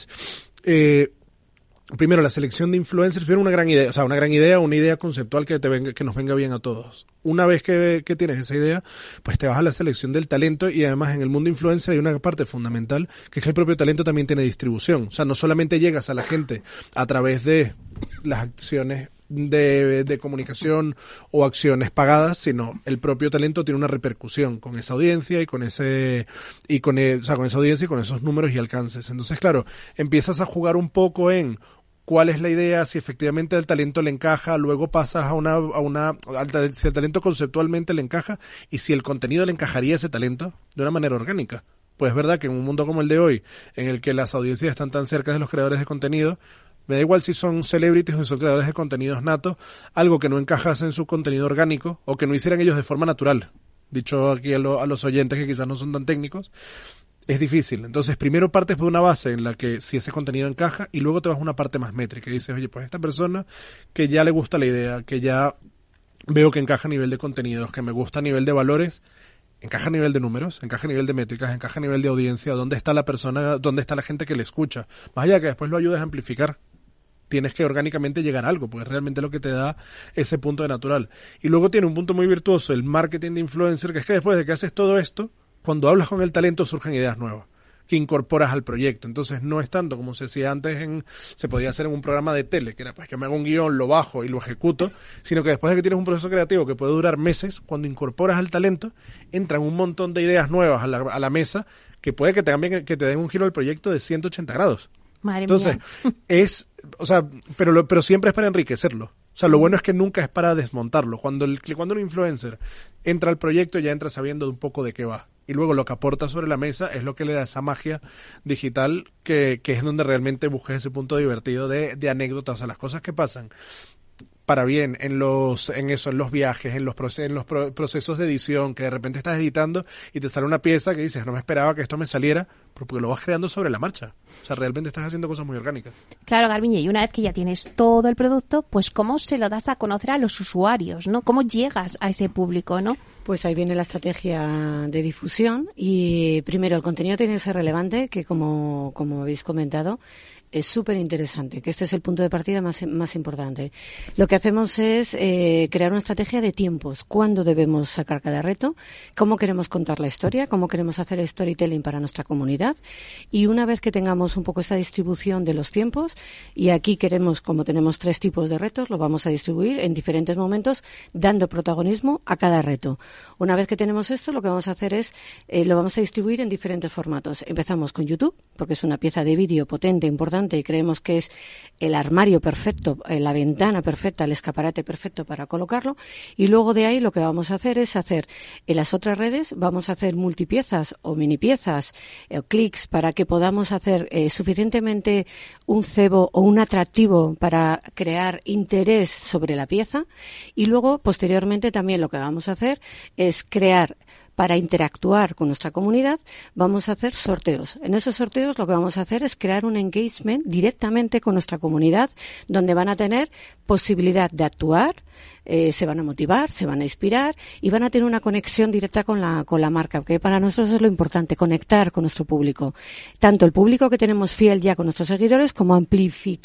Eh, Primero, la selección de influencers, primero una gran idea, o sea, una gran idea, una idea conceptual que te venga, que nos venga bien a todos. Una vez que, que tienes esa idea, pues te vas a la selección del talento y además en el mundo influencer hay una parte fundamental que es que el propio talento también tiene distribución. O sea, no solamente llegas a la gente a través de las acciones de, de comunicación o acciones pagadas, sino el propio talento tiene una repercusión con esa audiencia y con ese y con, el, o sea, con esa audiencia y con esos números y alcances. Entonces, claro, empiezas a jugar un poco en cuál es la idea, si efectivamente el talento le encaja, luego pasas a una, a una, si el talento conceptualmente le encaja y si el contenido le encajaría a ese talento de una manera orgánica. Pues es verdad que en un mundo como el de hoy, en el que las audiencias están tan cerca de los creadores de contenido, me da igual si son celebrities o si son creadores de contenidos natos, algo que no encajase en su contenido orgánico o que no hicieran ellos de forma natural. Dicho aquí a, lo, a los oyentes que quizás no son tan técnicos, es difícil. Entonces, primero partes por una base en la que si ese contenido encaja y luego te vas a una parte más métrica y dices, oye, pues esta persona que ya le gusta la idea, que ya veo que encaja a nivel de contenidos, que me gusta a nivel de valores, encaja a nivel de números, encaja a nivel de métricas, encaja a nivel de audiencia, dónde está la persona, dónde está la gente que le escucha. Más allá de que después lo ayudes a amplificar, tienes que orgánicamente llegar a algo, porque es realmente lo que te da ese punto de natural. Y luego tiene un punto muy virtuoso, el marketing de influencer, que es que después de que haces todo esto, cuando hablas con el talento surgen ideas nuevas que incorporas al proyecto. Entonces no es tanto como se decía antes, en, se podía hacer en un programa de tele, que era pues que me hago un guión, lo bajo y lo ejecuto, sino que después de que tienes un proceso creativo que puede durar meses, cuando incorporas al talento, entran un montón de ideas nuevas a la, a la mesa que puede que te, cambien, que te den un giro al proyecto de ciento ochenta grados. Madre Entonces, mía. es, o sea, pero, lo, pero siempre es para enriquecerlo. O sea, lo bueno es que nunca es para desmontarlo. Cuando, el, cuando un influencer entra al proyecto, ya entra sabiendo un poco de qué va. Y luego lo que aporta sobre la mesa es lo que le da esa magia digital que, que es donde realmente buscas ese punto divertido de, de anécdotas, o sea, las cosas que pasan para bien en los en eso, en los viajes, en los, proces- en los pro- procesos de edición, que de repente estás editando y te sale una pieza que dices, no me esperaba que esto me saliera, pero porque lo vas creando sobre la marcha. O sea, realmente estás haciendo cosas muy orgánicas. Claro, Garbiñe, y una vez que ya tienes todo el producto, pues ¿cómo se lo das a conocer a los usuarios, no? ¿Cómo llegas a ese público, no? Pues ahí viene la estrategia de difusión y primero el contenido tiene que ser relevante, que como, como habéis comentado, es súper interesante, que este es el punto de partida más, más importante. Lo que hacemos es eh, crear una estrategia de tiempos, cuándo debemos sacar cada reto, cómo queremos contar la historia, cómo queremos hacer storytelling para nuestra comunidad y una vez que tengamos un poco esa distribución de los tiempos, y aquí queremos, como tenemos tres tipos de retos, lo vamos a distribuir en diferentes momentos, dando protagonismo a cada reto. Una vez que tenemos esto, lo que vamos a hacer es, eh, lo vamos a distribuir en diferentes formatos. Empezamos con YouTube, porque es una pieza de vídeo potente, importante, y creemos que es el armario perfecto, eh, la ventana perfecta, el escaparate perfecto para colocarlo, y luego de ahí lo que vamos a hacer es hacer en las otras redes, vamos a hacer multipiezas o mini piezas eh, o clics para que podamos hacer eh, suficientemente un cebo o un atractivo para crear interés sobre la pieza, y luego posteriormente también lo que vamos a hacer es crear, para interactuar con nuestra comunidad, vamos a hacer sorteos. En esos sorteos lo que vamos a hacer es crear un engagement directamente con nuestra comunidad, donde van a tener posibilidad de actuar, eh, se van a motivar, se van a inspirar y van a tener una conexión directa con la, con la marca, porque para nosotros es lo importante, conectar con nuestro público. Tanto el público que tenemos fiel ya con nuestros seguidores, como amplificar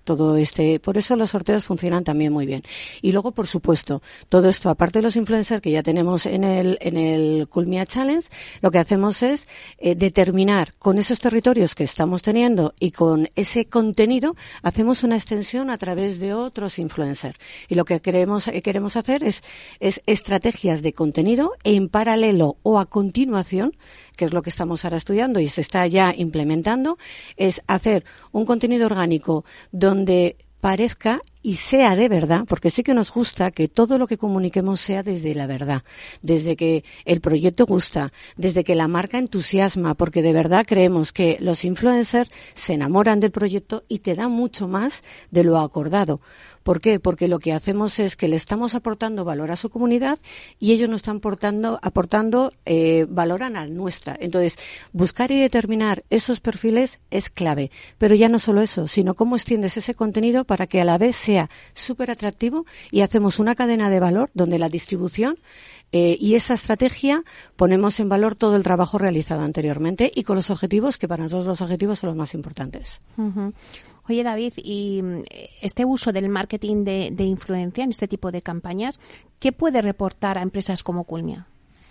todo este, por eso los sorteos funcionan también muy bien. Y luego, por supuesto, todo esto, aparte de los influencers que ya tenemos en el, en el Culmia Challenge, lo que hacemos es eh, determinar con esos territorios que estamos teniendo y con ese contenido, hacemos una extensión a través de otros influencers. Y lo que queremos, eh, queremos hacer es, es estrategias de contenido en paralelo o a continuación, que es lo que estamos ahora estudiando y se está ya implementando, es hacer un contenido orgánico donde parezca y sea de verdad, porque sí que nos gusta que todo lo que comuniquemos sea desde la verdad, desde que el proyecto gusta, desde que la marca entusiasma, porque de verdad creemos que los influencers se enamoran del proyecto y te dan mucho más de lo acordado. ¿Por qué? Porque lo que hacemos es que le estamos aportando valor a su comunidad y ellos nos están aportando, aportando eh, valor a la nuestra. Entonces, buscar y determinar esos perfiles es clave. Pero ya no solo eso, sino cómo extiendes ese contenido para que a la vez sea súper atractivo y hacemos una cadena de valor donde la distribución eh, y esa estrategia ponemos en valor todo el trabajo realizado anteriormente y con los objetivos, que para nosotros los objetivos son los más importantes. Uh-huh. Oye, David, y este uso del marketing de, de influencia en este tipo de campañas, ¿qué puede reportar a empresas como Culmia?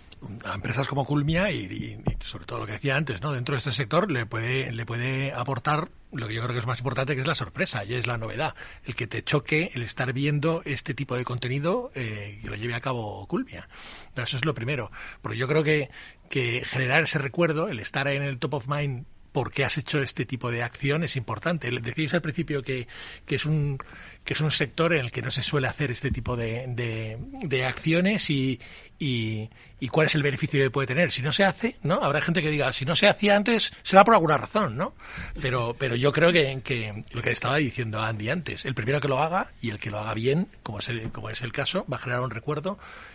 A empresas como Culmia y, y, y sobre todo lo que decía antes, ¿no? Dentro de este sector le puede le puede aportar lo que yo creo que es más importante, que es la sorpresa y es la novedad, el que te choque el estar viendo este tipo de contenido eh, que lo lleve a cabo Culmia. No, eso es lo primero, porque yo creo que que generar ese recuerdo, el estar en el top of mind porque has hecho este tipo de acción es importante. Decíais al principio que, que es un que es un sector en el que no se suele hacer este tipo de, de, de acciones y, y, y cuál es el beneficio que puede tener. Si no se hace, ¿no? Habrá gente que diga, si no se hacía antes, será por alguna razón, ¿no? Pero, pero yo creo que, que lo que estaba diciendo Andy antes, el primero que lo haga y el que lo haga bien, como es el, como es el caso, va a generar un recuerdo.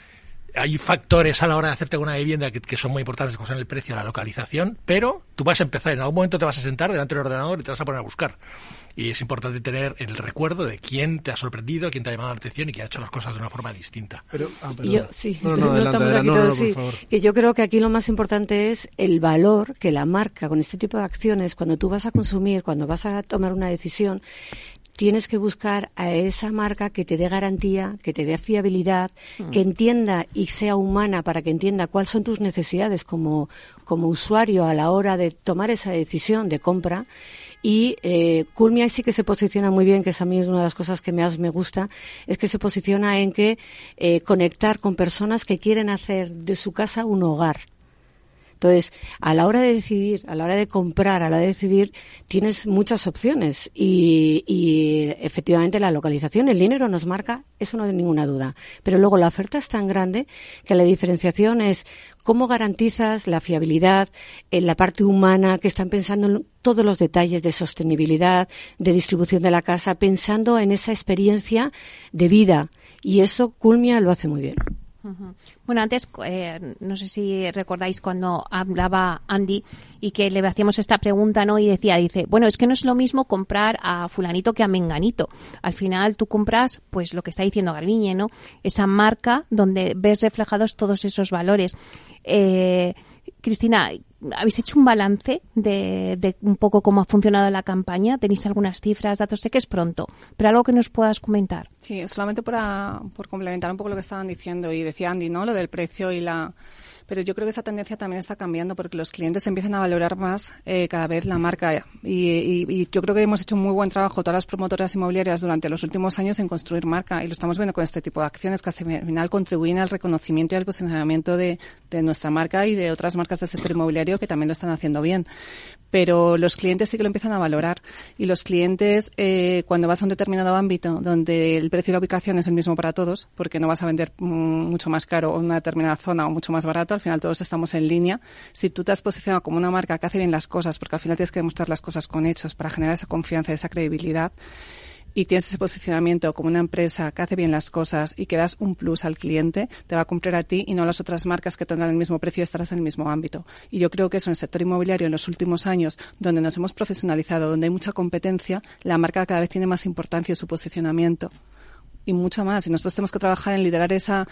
Hay factores a la hora de hacerte una vivienda que, que son muy importantes, como son el precio, la localización, pero tú vas a empezar, en algún momento te vas a sentar delante del ordenador y te vas a poner a buscar. Y es importante tener el recuerdo de quién te ha sorprendido, quién te ha llamado la atención y quién ha hecho las cosas de una forma distinta. Pero, ah, yo, sí, no, no, adelante, estamos aquí no, todos, no, no, sí, que yo creo que aquí lo más importante es el valor que la marca, con este tipo de acciones, cuando tú vas a consumir, cuando vas a tomar una decisión, tienes que buscar a esa marca que te dé garantía, que te dé fiabilidad, mm. que entienda y sea humana para que entienda cuáles son tus necesidades como, como usuario a la hora de tomar esa decisión de compra. Y eh, Culmia sí que se posiciona muy bien, que es a mí es una de las cosas que más me gusta, es que se posiciona en que eh, conectar con personas que quieren hacer de su casa un hogar. Entonces, a la hora de decidir, a la hora de comprar, a la hora de decidir, tienes muchas opciones y, y efectivamente la localización, el dinero nos marca, eso no hay ninguna duda. Pero luego la oferta es tan grande que la diferenciación es cómo garantizas la fiabilidad en la parte humana, que están pensando en todos los detalles de sostenibilidad, de distribución de la casa, pensando en esa experiencia de vida. Y eso Culmia lo hace muy bien. Bueno, antes, eh, no sé si recordáis cuando hablaba Andy y que le hacíamos esta pregunta, ¿no? Y decía, dice, bueno, es que no es lo mismo comprar a fulanito que a menganito. Al final tú compras, pues lo que está diciendo Garbiñe, ¿no? Esa marca donde ves reflejados todos esos valores. Eh, Cristina, ¿habéis hecho un balance de, de un poco cómo ha funcionado la campaña? ¿Tenéis algunas cifras, datos? Sé que es pronto, pero algo que nos puedas comentar. Sí, solamente para, por complementar un poco lo que estaban diciendo y decía Andy, ¿no? Lo del precio y la... Pero yo creo que esa tendencia también está cambiando porque los clientes empiezan a valorar más eh, cada vez la marca y, y, y yo creo que hemos hecho un muy buen trabajo todas las promotoras inmobiliarias durante los últimos años en construir marca y lo estamos viendo con este tipo de acciones que al final contribuyen al reconocimiento y al posicionamiento de, de nuestra marca y de otras marcas del sector inmobiliario que también lo están haciendo bien. Pero los clientes sí que lo empiezan a valorar y los clientes eh, cuando vas a un determinado ámbito donde el precio y la ubicación es el mismo para todos, porque no vas a vender mm, mucho más caro en una determinada zona o mucho más barato, al final todos estamos en línea. Si tú te has posicionado como una marca que hace bien las cosas, porque al final tienes que demostrar las cosas con hechos para generar esa confianza y esa credibilidad, y tienes ese posicionamiento como una empresa que hace bien las cosas y que das un plus al cliente, te va a comprar a ti y no a las otras marcas que tendrán el mismo precio y estarás en el mismo ámbito. Y yo creo que eso en el sector inmobiliario en los últimos años, donde nos hemos profesionalizado, donde hay mucha competencia, la marca cada vez tiene más importancia en su posicionamiento. y mucho más. Y nosotros tenemos que trabajar en liderar esa,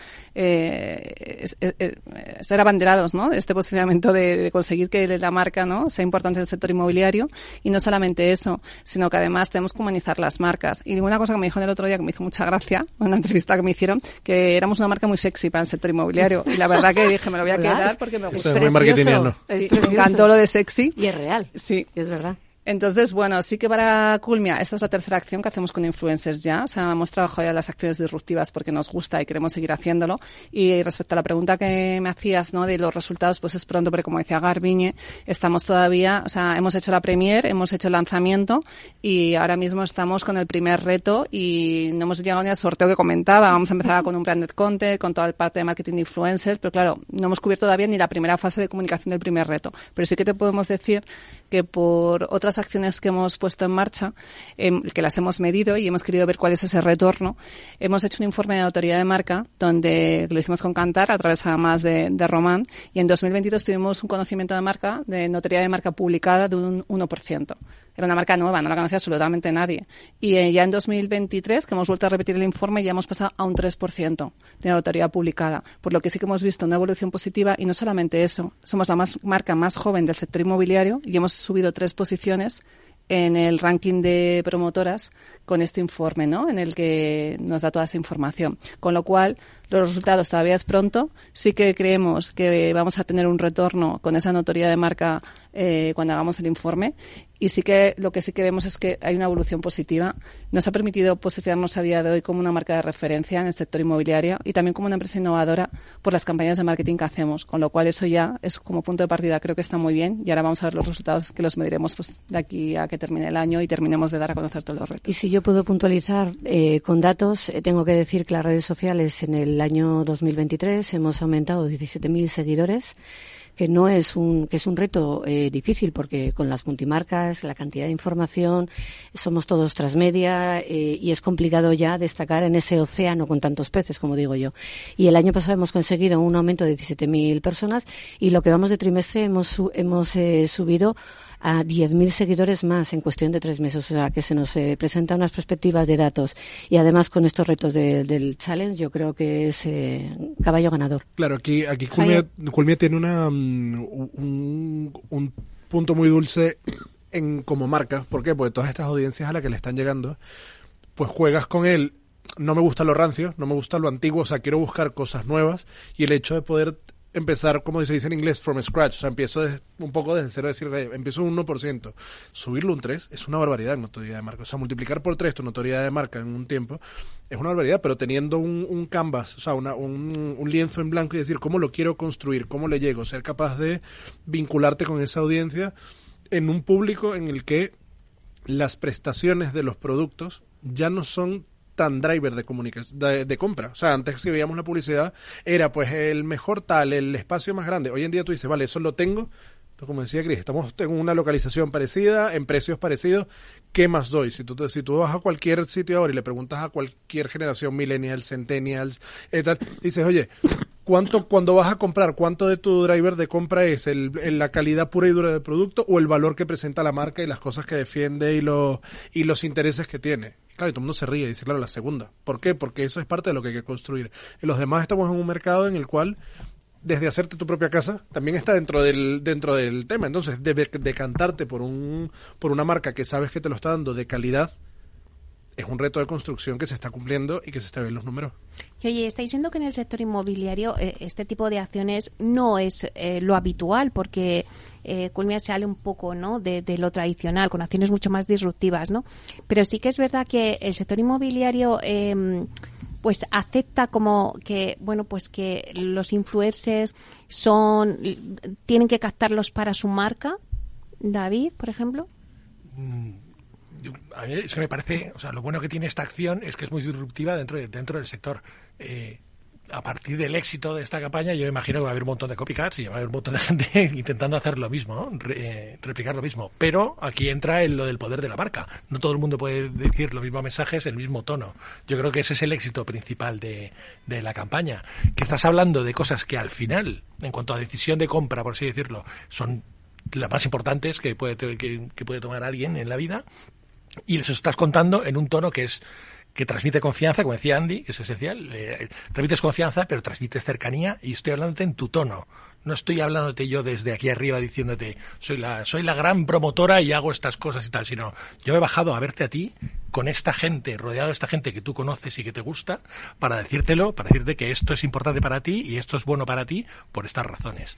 eh, es, es, es, ser abanderados, ¿no? Este posicionamiento de, de conseguir que la marca, ¿no?, sea importante en el sector inmobiliario. Y no solamente eso, sino que además tenemos que humanizar las marcas. Y una cosa que me dijo el otro día que me hizo mucha gracia, una entrevista que me hicieron, que éramos una marca muy sexy para el sector inmobiliario. Y la verdad que dije, me lo voy a quedar porque me gusta. Eso es muy marketingiano. Sí, me encantó lo de sexy. Y es real. Sí. Es verdad. Entonces, bueno, sí que para Culmia, esta es la tercera acción que hacemos con influencers ya. O sea, hemos trabajado ya las acciones disruptivas porque nos gusta y queremos seguir haciéndolo. Y respecto a la pregunta que me hacías, ¿no?, de los resultados, pues es pronto, pero como decía Garbiñe, estamos todavía, o sea, hemos hecho la premier, hemos hecho el lanzamiento y ahora mismo estamos con el primer reto y no hemos llegado ni al sorteo que comentaba. Vamos a empezar con un branded content, con toda la parte de marketing de influencers, pero claro, no hemos cubierto todavía ni la primera fase de comunicación del primer reto. Pero sí que te podemos decir que por otras acciones que hemos puesto en marcha, eh, que las hemos medido y hemos querido ver cuál es ese retorno, hemos hecho un informe de autoridad de marca donde lo hicimos con Kantar a través además de, de Román, y en dos mil veintidós tuvimos un conocimiento de marca, de notoriedad de marca publicada de un uno por ciento. Era una marca nueva, no la conocía absolutamente nadie. Y eh, ya en dos mil veintitrés, que hemos vuelto a repetir el informe, ya hemos pasado a un tres por ciento de autoridad publicada. Por lo que sí que hemos visto una evolución positiva y no solamente eso, somos la más, marca más joven del sector inmobiliario y hemos subido tres posiciones en el ranking de promotoras con este informe, ¿no?, en el que nos da toda esa información. Con lo cual, los resultados todavía es pronto. Sí que creemos que vamos a tener un retorno con esa notoriedad de marca eh, cuando hagamos el informe. Y sí que lo que sí que vemos es que hay una evolución positiva. Nos ha permitido posicionarnos a día de hoy como una marca de referencia en el sector inmobiliario y también como una empresa innovadora por las campañas de marketing que hacemos. Con lo cual, eso ya es como punto de partida. Creo que está muy bien y ahora vamos a ver los resultados que los mediremos pues, de aquí a que termine el año y terminemos de dar a conocer todos los retos. Y si yo puedo puntualizar eh, con datos, eh, tengo que decir que las redes sociales en el año dos mil veintitrés hemos aumentado diecisiete mil seguidores, que no es un que es un reto eh, difícil porque con las multimarcas, la cantidad de información, somos todos transmedia eh, y es complicado ya destacar en ese océano con tantos peces, como digo yo. Y el año pasado hemos conseguido un aumento de diecisiete mil personas y lo que vamos de trimestre hemos hemos eh, subido a diez mil seguidores más en cuestión de tres meses. O sea, que se nos eh, presentan unas perspectivas de datos. Y además con estos retos de, del challenge, yo creo que es eh, caballo ganador. Claro, aquí aquí Culmia, Culmia tiene una um, un, un punto muy dulce en como marca. ¿Por qué? Porque todas estas audiencias a las que le están llegando, pues juegas con él. No me gusta lo rancio, no me gusta lo antiguo, o sea, quiero buscar cosas nuevas. Y el hecho de poder empezar, como se dice en inglés, from scratch, o sea, empiezo desde, un poco desde cero, decir, empiezo un uno por ciento, subirlo un tres es una barbaridad en notoriedad de marca, o sea, multiplicar por tres tu notoriedad de marca en un tiempo es una barbaridad, pero teniendo un, un canvas, o sea, una, un, un lienzo en blanco y decir cómo lo quiero construir, cómo le llego, ser capaz de vincularte con esa audiencia en un público en el que las prestaciones de los productos ya no son tan driver de comunicación, de, de compra. O sea, antes si veíamos la publicidad era pues el mejor tal, el espacio más grande. Hoy en día tú dices, vale, eso lo tengo, pero como decía Cris, estamos en una localización parecida, en precios parecidos, ¿qué más doy? Si tú, si tú vas a cualquier sitio ahora y le preguntas a cualquier generación, millennials, centennials, eh, tal, dices, oye, ¿cuánto cuando vas a comprar, cuánto de tu driver de compra es el, el, la calidad pura y dura del producto o el valor que presenta la marca y las cosas que defiende y, lo, y los intereses que tiene? Claro, y todo el mundo se ríe y dice, claro, la segunda. ¿Por qué? Porque eso es parte de lo que hay que construir. Y los demás estamos en un mercado en el cual, desde hacerte tu propia casa, también está dentro del dentro del tema. Entonces, de decantarte por un por una marca que sabes que te lo está dando de calidad, es un reto de construcción que se está cumpliendo y que se está viendo los números. Y oye, estáis viendo que en el sector inmobiliario eh, este tipo de acciones no es eh, lo habitual, porque eh, Culmia sale un poco, ¿no?, de, de lo tradicional, con acciones mucho más disruptivas, ¿no? Pero sí que es verdad que el sector inmobiliario eh, pues acepta como que, bueno, pues que los influencers son tienen que captarlos para su marca. David, por ejemplo. Mm. A mí es que me parece, o sea, lo bueno que tiene esta acción es que es muy disruptiva dentro de, dentro del sector. Eh, a partir del éxito de esta campaña, yo imagino que va a haber un montón de copycats y va a haber un montón de gente intentando hacer lo mismo, ¿no? Re, replicar lo mismo. Pero aquí entra en lo del poder de la marca. No todo el mundo puede decir los mismos mensajes, el mismo tono. Yo creo que ese es el éxito principal de, de la campaña. Que estás hablando de cosas que al final, en cuanto a decisión de compra, por así decirlo, son las más importantes que puede, que, que puede tomar alguien en la vida. Y les estás contando en un tono que es que transmite confianza, como decía Andy, que es esencial. Eh, transmites confianza, pero transmites cercanía, y estoy hablándote en tu tono. No estoy hablándote yo desde aquí arriba diciéndote soy la soy la gran promotora y hago estas cosas y tal, sino yo he bajado a verte a ti con esta gente, rodeado de esta gente que tú conoces y que te gusta, para decírtelo, para decirte que esto es importante para ti y esto es bueno para ti por estas razones.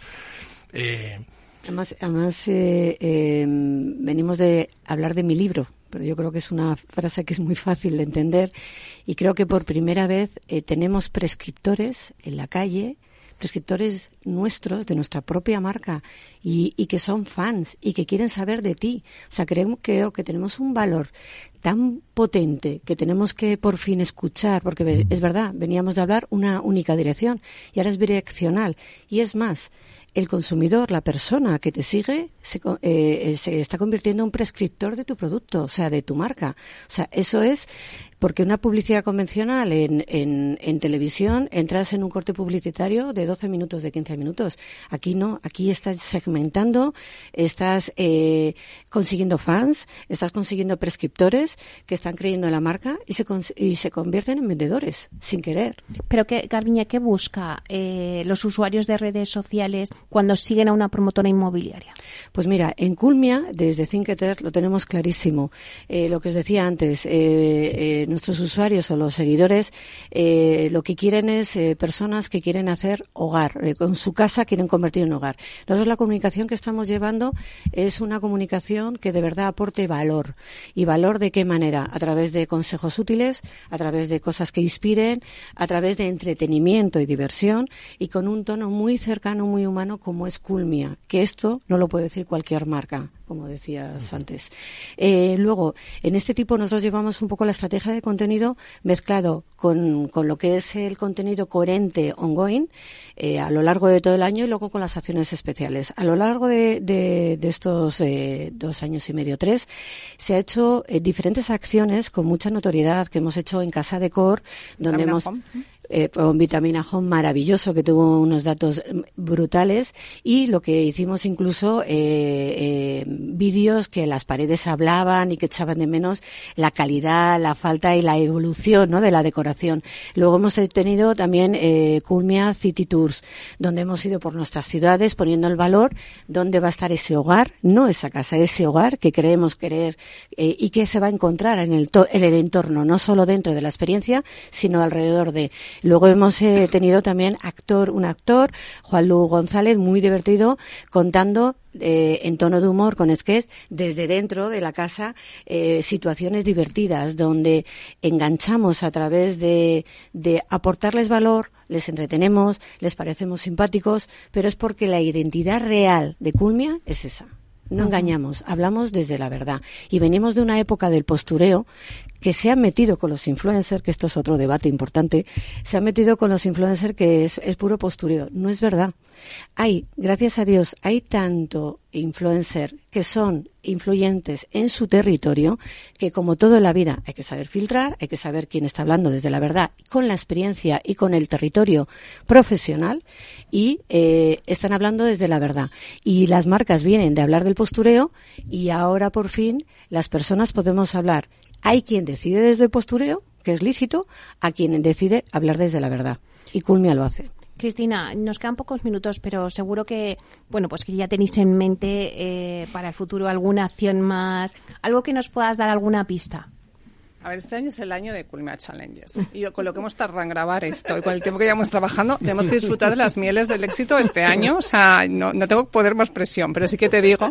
Eh, Además, además eh, eh, venimos de hablar de mi libro, pero yo creo que es una frase que es muy fácil de entender, y creo que por primera vez eh, tenemos prescriptores en la calle, prescriptores nuestros, de nuestra propia marca, y, y que son fans y que quieren saber de ti. O sea, creo, creo que tenemos un valor tan potente que tenemos que por fin escuchar, porque es verdad, veníamos de hablar una única dirección y ahora es bidireccional. Y es más, el consumidor, la persona que te sigue, se, eh, se está convirtiendo en un prescriptor de tu producto, o sea, de tu marca. O sea, eso es porque una publicidad convencional en, en, en televisión, entras en un corte publicitario de doce minutos, de quince minutos. Aquí no, aquí estás segmentando, estás eh, consiguiendo fans, estás consiguiendo prescriptores que están creyendo en la marca y se, y se convierten en vendedores, sin querer. Pero, ¿qué, Garbiñe, qué busca eh, los usuarios de redes sociales cuando siguen a una promotora inmobiliaria? Pues mira, en Culmia, desde Thinketer, lo tenemos clarísimo. Eh, lo que os decía antes, eh, eh, nuestros usuarios o los seguidores eh, lo que quieren es eh, personas que quieren hacer hogar, eh, con su casa quieren convertir en hogar. Nosotros la comunicación que estamos llevando es una comunicación que de verdad aporte valor. ¿Y valor de qué manera? A través de consejos útiles, a través de cosas que inspiren, a través de entretenimiento y diversión, y con un tono muy cercano, muy humano, como es Culmia, que esto no lo puede decir cualquier marca, como decías antes. Eh, luego, en este tipo nosotros llevamos un poco la estrategia de contenido mezclado con, con lo que es el contenido coherente ongoing eh, a lo largo de todo el año, y luego con las acciones especiales. A lo largo de, de, de estos eh, dos años y medio, tres, se ha hecho eh, diferentes acciones con mucha notoriedad que hemos hecho en Casa Decor, donde Vitamina hemos... Home. Eh, con Vitamina Home maravilloso, que tuvo unos datos brutales, y lo que hicimos incluso eh, eh, vídeos que las paredes hablaban y que echaban de menos la calidad, la falta y la evolución, ¿no?, de la decoración. Luego hemos tenido también eh, Culmia City Tours, donde hemos ido por nuestras ciudades poniendo el valor dónde va a estar ese hogar, no esa casa, ese hogar que creemos querer eh, y que se va a encontrar en el, to- en el entorno, no solo dentro de la experiencia, sino alrededor de. Luego hemos eh, tenido también actor, un actor, Juan Lu González, muy divertido, contando eh, en tono de humor, con sketch, desde dentro de la casa, eh, situaciones divertidas, donde enganchamos a través de, de aportarles valor, les entretenemos, les parecemos simpáticos, pero es porque la identidad real de Culmia es esa. No engañamos, hablamos desde la verdad. Y venimos de una época del postureo que se han metido con los influencers, que esto es otro debate importante, se han metido con los influencers que es, es puro postureo. No es verdad. Hay, gracias a Dios, hay tanto influencer que son influyentes en su territorio que, como todo en la vida, hay que saber filtrar, hay que saber quién está hablando desde la verdad, con la experiencia y con el territorio profesional, y eh, están hablando desde la verdad. Y las marcas vienen de hablar del postureo, y ahora por fin las personas podemos hablar. Hay quien decide desde el postureo, que es lícito, a quien decide hablar desde la verdad. Y Culmia lo hace. Cristina, nos quedan pocos minutos, pero seguro que, bueno, pues que ya tenéis en mente eh, para el futuro alguna acción más, algo que nos puedas dar alguna pista. A ver, este año es el año de Culmia Challenges. Y con lo que hemos tardado en grabar esto y con el tiempo que llevamos trabajando, tenemos que disfrutar de las mieles del éxito este año. O sea, no, no tengo que poner más presión, pero sí que te digo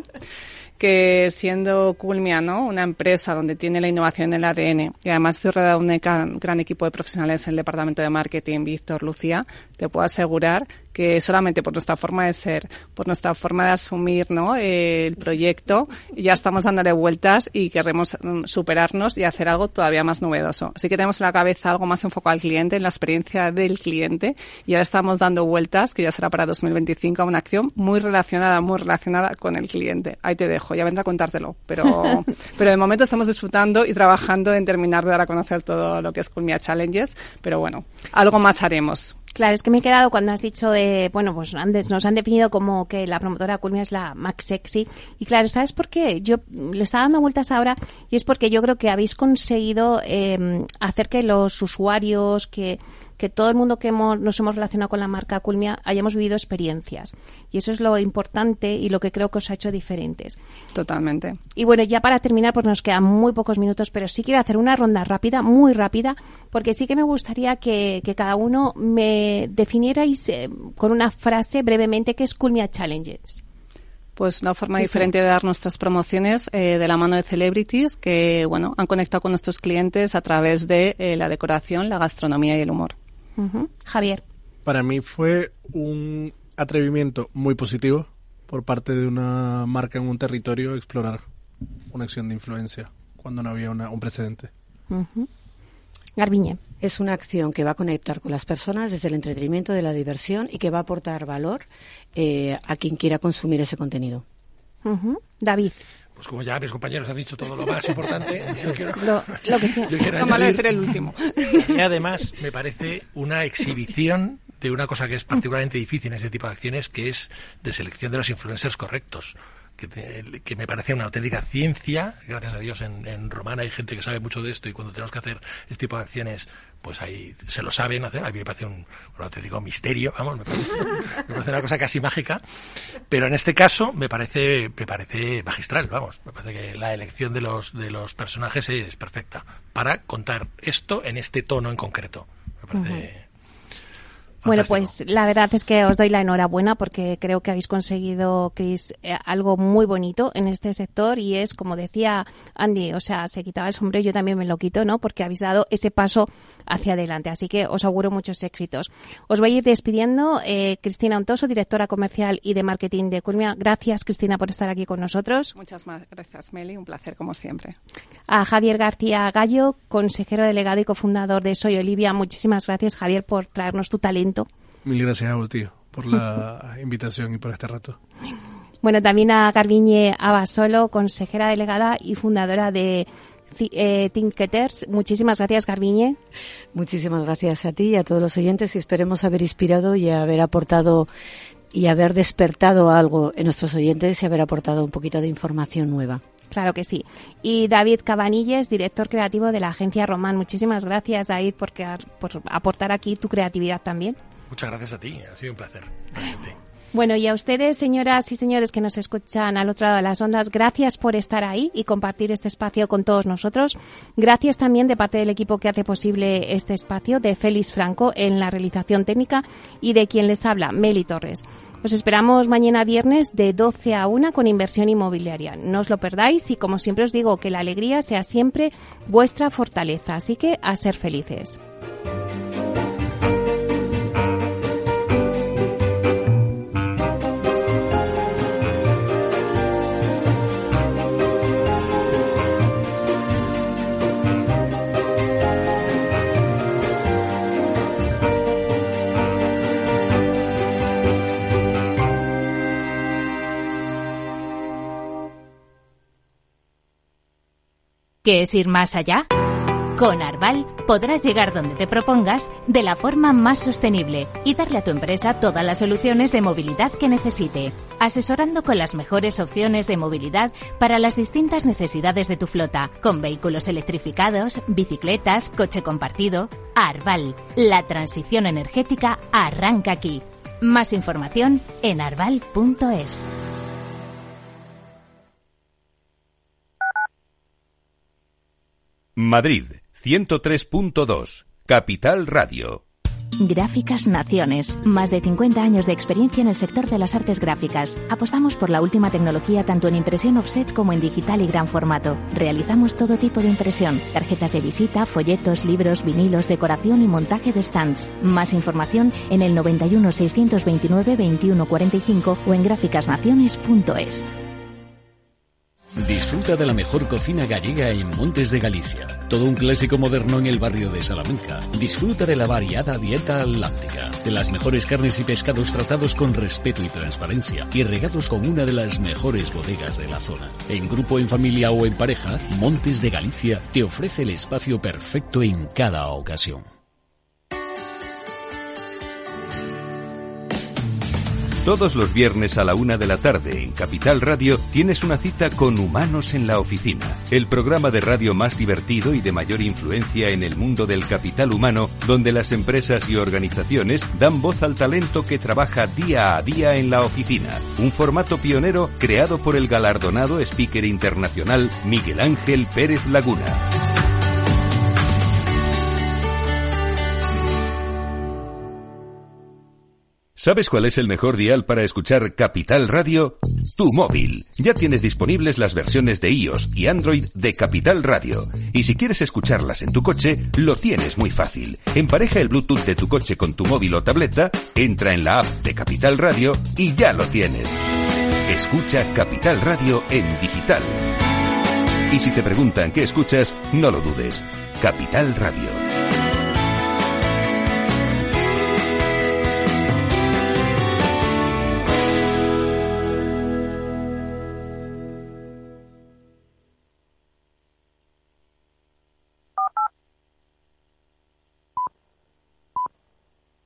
que siendo Culmia, ¿no?, una empresa donde tiene la innovación en el A D N, y además estoy rodeada de un gran, gran equipo de profesionales en el departamento de marketing, Víctor, Lucía, te puedo asegurar que solamente por nuestra forma de ser, por nuestra forma de asumir, ¿no?, eh, el proyecto, ya estamos dándole vueltas y queremos um, superarnos y hacer algo todavía más novedoso. Así que tenemos en la cabeza algo más enfocado al cliente, en la experiencia del cliente, y ahora estamos dando vueltas, que ya será para dos mil veinticinco, a una acción muy relacionada, muy relacionada con el cliente. Ahí te dejo. Ya vendrá a contártelo, pero pero de momento estamos disfrutando y trabajando en terminar de dar a conocer todo lo que es Culmia Challenges, pero bueno, algo más haremos. Claro, es que me he quedado cuando has dicho de, bueno, pues antes nos han definido como que la promotora Culmia es la más sexy. Y claro, ¿sabes por qué? Yo le estaba dando vueltas ahora y es porque yo creo que habéis conseguido eh, hacer que los usuarios, que que todo el mundo que hemos, nos hemos relacionado con la marca Culmia hayamos vivido experiencias. Y eso es lo importante y lo que creo que os ha hecho diferentes. Totalmente. Y bueno, ya para terminar, pues nos quedan muy pocos minutos, pero sí quiero hacer una ronda rápida, muy rápida, porque sí que me gustaría que, que cada uno me definierais eh, con una frase brevemente qué es Culmia Challenges. Pues una forma diferente de dar nuestras promociones eh, de la mano de celebrities que, bueno, han conectado con nuestros clientes a través de eh, la decoración, la gastronomía y el humor. Uh-huh. Javier. Para mí fue un atrevimiento muy positivo por parte de una marca en un territorio explorar una acción de influencia cuando no había una, un precedente. Uh-huh. Garbiñe. Es una acción que va a conectar con las personas desde el entretenimiento, de la diversión y que va a aportar valor eh, a quien quiera consumir ese contenido. Uh-huh. David. Pues como ya mis compañeros han dicho todo lo más importante, yo quiero, lo, lo que yo quiero no vale ser el último. Y además me parece una exhibición de una cosa que es particularmente difícil en este tipo de acciones, que es de selección de los influencers correctos. Que, te, que me parece una auténtica ciencia. Gracias a Dios en, en Romana hay gente que sabe mucho de esto y cuando tenemos que hacer este tipo de acciones pues ahí se lo saben hacer. A mí me parece un, un auténtico misterio, vamos, me parece, me parece una cosa casi mágica, pero en este caso me parece me parece magistral, vamos, me parece que la elección de los de los personajes es perfecta para contar esto en este tono en concreto. Me parece uh-huh. Bueno, pues la verdad es que os doy la enhorabuena porque creo que habéis conseguido, Chris, eh, algo muy bonito en este sector y es, como decía Andy, o sea, se quitaba el sombrero, yo también me lo quito, ¿no? Porque habéis dado ese paso hacia adelante. Así que os auguro muchos éxitos. Os voy a ir despidiendo. Eh, Cristina Untoso, directora comercial y de marketing de Culmia. Gracias, Cristina, por estar aquí con nosotros. Muchas gracias, Meli. Un placer, como siempre. A Javier García Gallo, consejero delegado y cofundador de Soy Olivia. Muchísimas gracias, Javier, por traernos tu talento. Mil gracias a vos, tío, por la invitación y por este rato. Bueno, también a Garbiñe Abasolo, consejera delegada y fundadora de eh, Thinketers. Muchísimas gracias, Garbiñe. Muchísimas gracias a ti y a todos los oyentes y esperemos haber inspirado y haber aportado y haber despertado algo en nuestros oyentes y haber aportado un poquito de información nueva. Claro que sí. Y David Cabanilles, director creativo de la agencia Román. Muchísimas gracias, David, por, por aportar aquí tu creatividad también. Muchas gracias a ti, ha sido un placer. Realmente. Bueno, y a ustedes, señoras y señores que nos escuchan al otro lado de las ondas, gracias por estar ahí y compartir este espacio con todos nosotros. Gracias también de parte del equipo que hace posible este espacio, de Félix Franco en la realización técnica y de quien les habla, Meli Torres. Os esperamos mañana viernes de doce a una con Inversión Inmobiliaria. No os lo perdáis y, como siempre os digo, que la alegría sea siempre vuestra fortaleza. Así que a ser felices. ¿Qué es ir más allá? Con Arval podrás llegar donde te propongas de la forma más sostenible y darle a tu empresa todas las soluciones de movilidad que necesite, asesorando con las mejores opciones de movilidad para las distintas necesidades de tu flota, con vehículos electrificados, bicicletas, coche compartido. Arval, la transición energética arranca aquí. Más información en arval punto es. Madrid, ciento tres punto dos, Capital Radio. Gráficas Naciones. Más de cincuenta años de experiencia en el sector de las artes gráficas. Apostamos por la última tecnología tanto en impresión offset como en digital y gran formato. Realizamos todo tipo de impresión. Tarjetas de visita, folletos, libros, vinilos, decoración y montaje de stands. Más información en el noventa y uno, seiscientos veintinueve, veintiuno cuarenta y cinco o en gráficas naciones punto es. Disfruta de la mejor cocina gallega en Montes de Galicia. Todo un clásico moderno en el barrio de Salamanca. Disfruta de la variada dieta atlántica, de las mejores carnes y pescados tratados con respeto y transparencia y regados con una de las mejores bodegas de la zona. En grupo, en familia o en pareja, Montes de Galicia te ofrece el espacio perfecto en cada ocasión. Todos los viernes a la una de la tarde en Capital Radio tienes una cita con Humanos en la Oficina, el programa de radio más divertido y de mayor influencia en el mundo del capital humano, donde las empresas y organizaciones dan voz al talento que trabaja día a día en la oficina. Un formato pionero creado por el galardonado speaker internacional Miguel Ángel Pérez Laguna. ¿Sabes cuál es el mejor dial para escuchar Capital Radio? Tu móvil. Ya tienes disponibles las versiones de iOS y Android de Capital Radio. Y si quieres escucharlas en tu coche, lo tienes muy fácil. Empareja el Bluetooth de tu coche con tu móvil o tableta, entra en la app de Capital Radio y ya lo tienes. Escucha Capital Radio en digital. Y si te preguntan qué escuchas, no lo dudes. Capital Radio.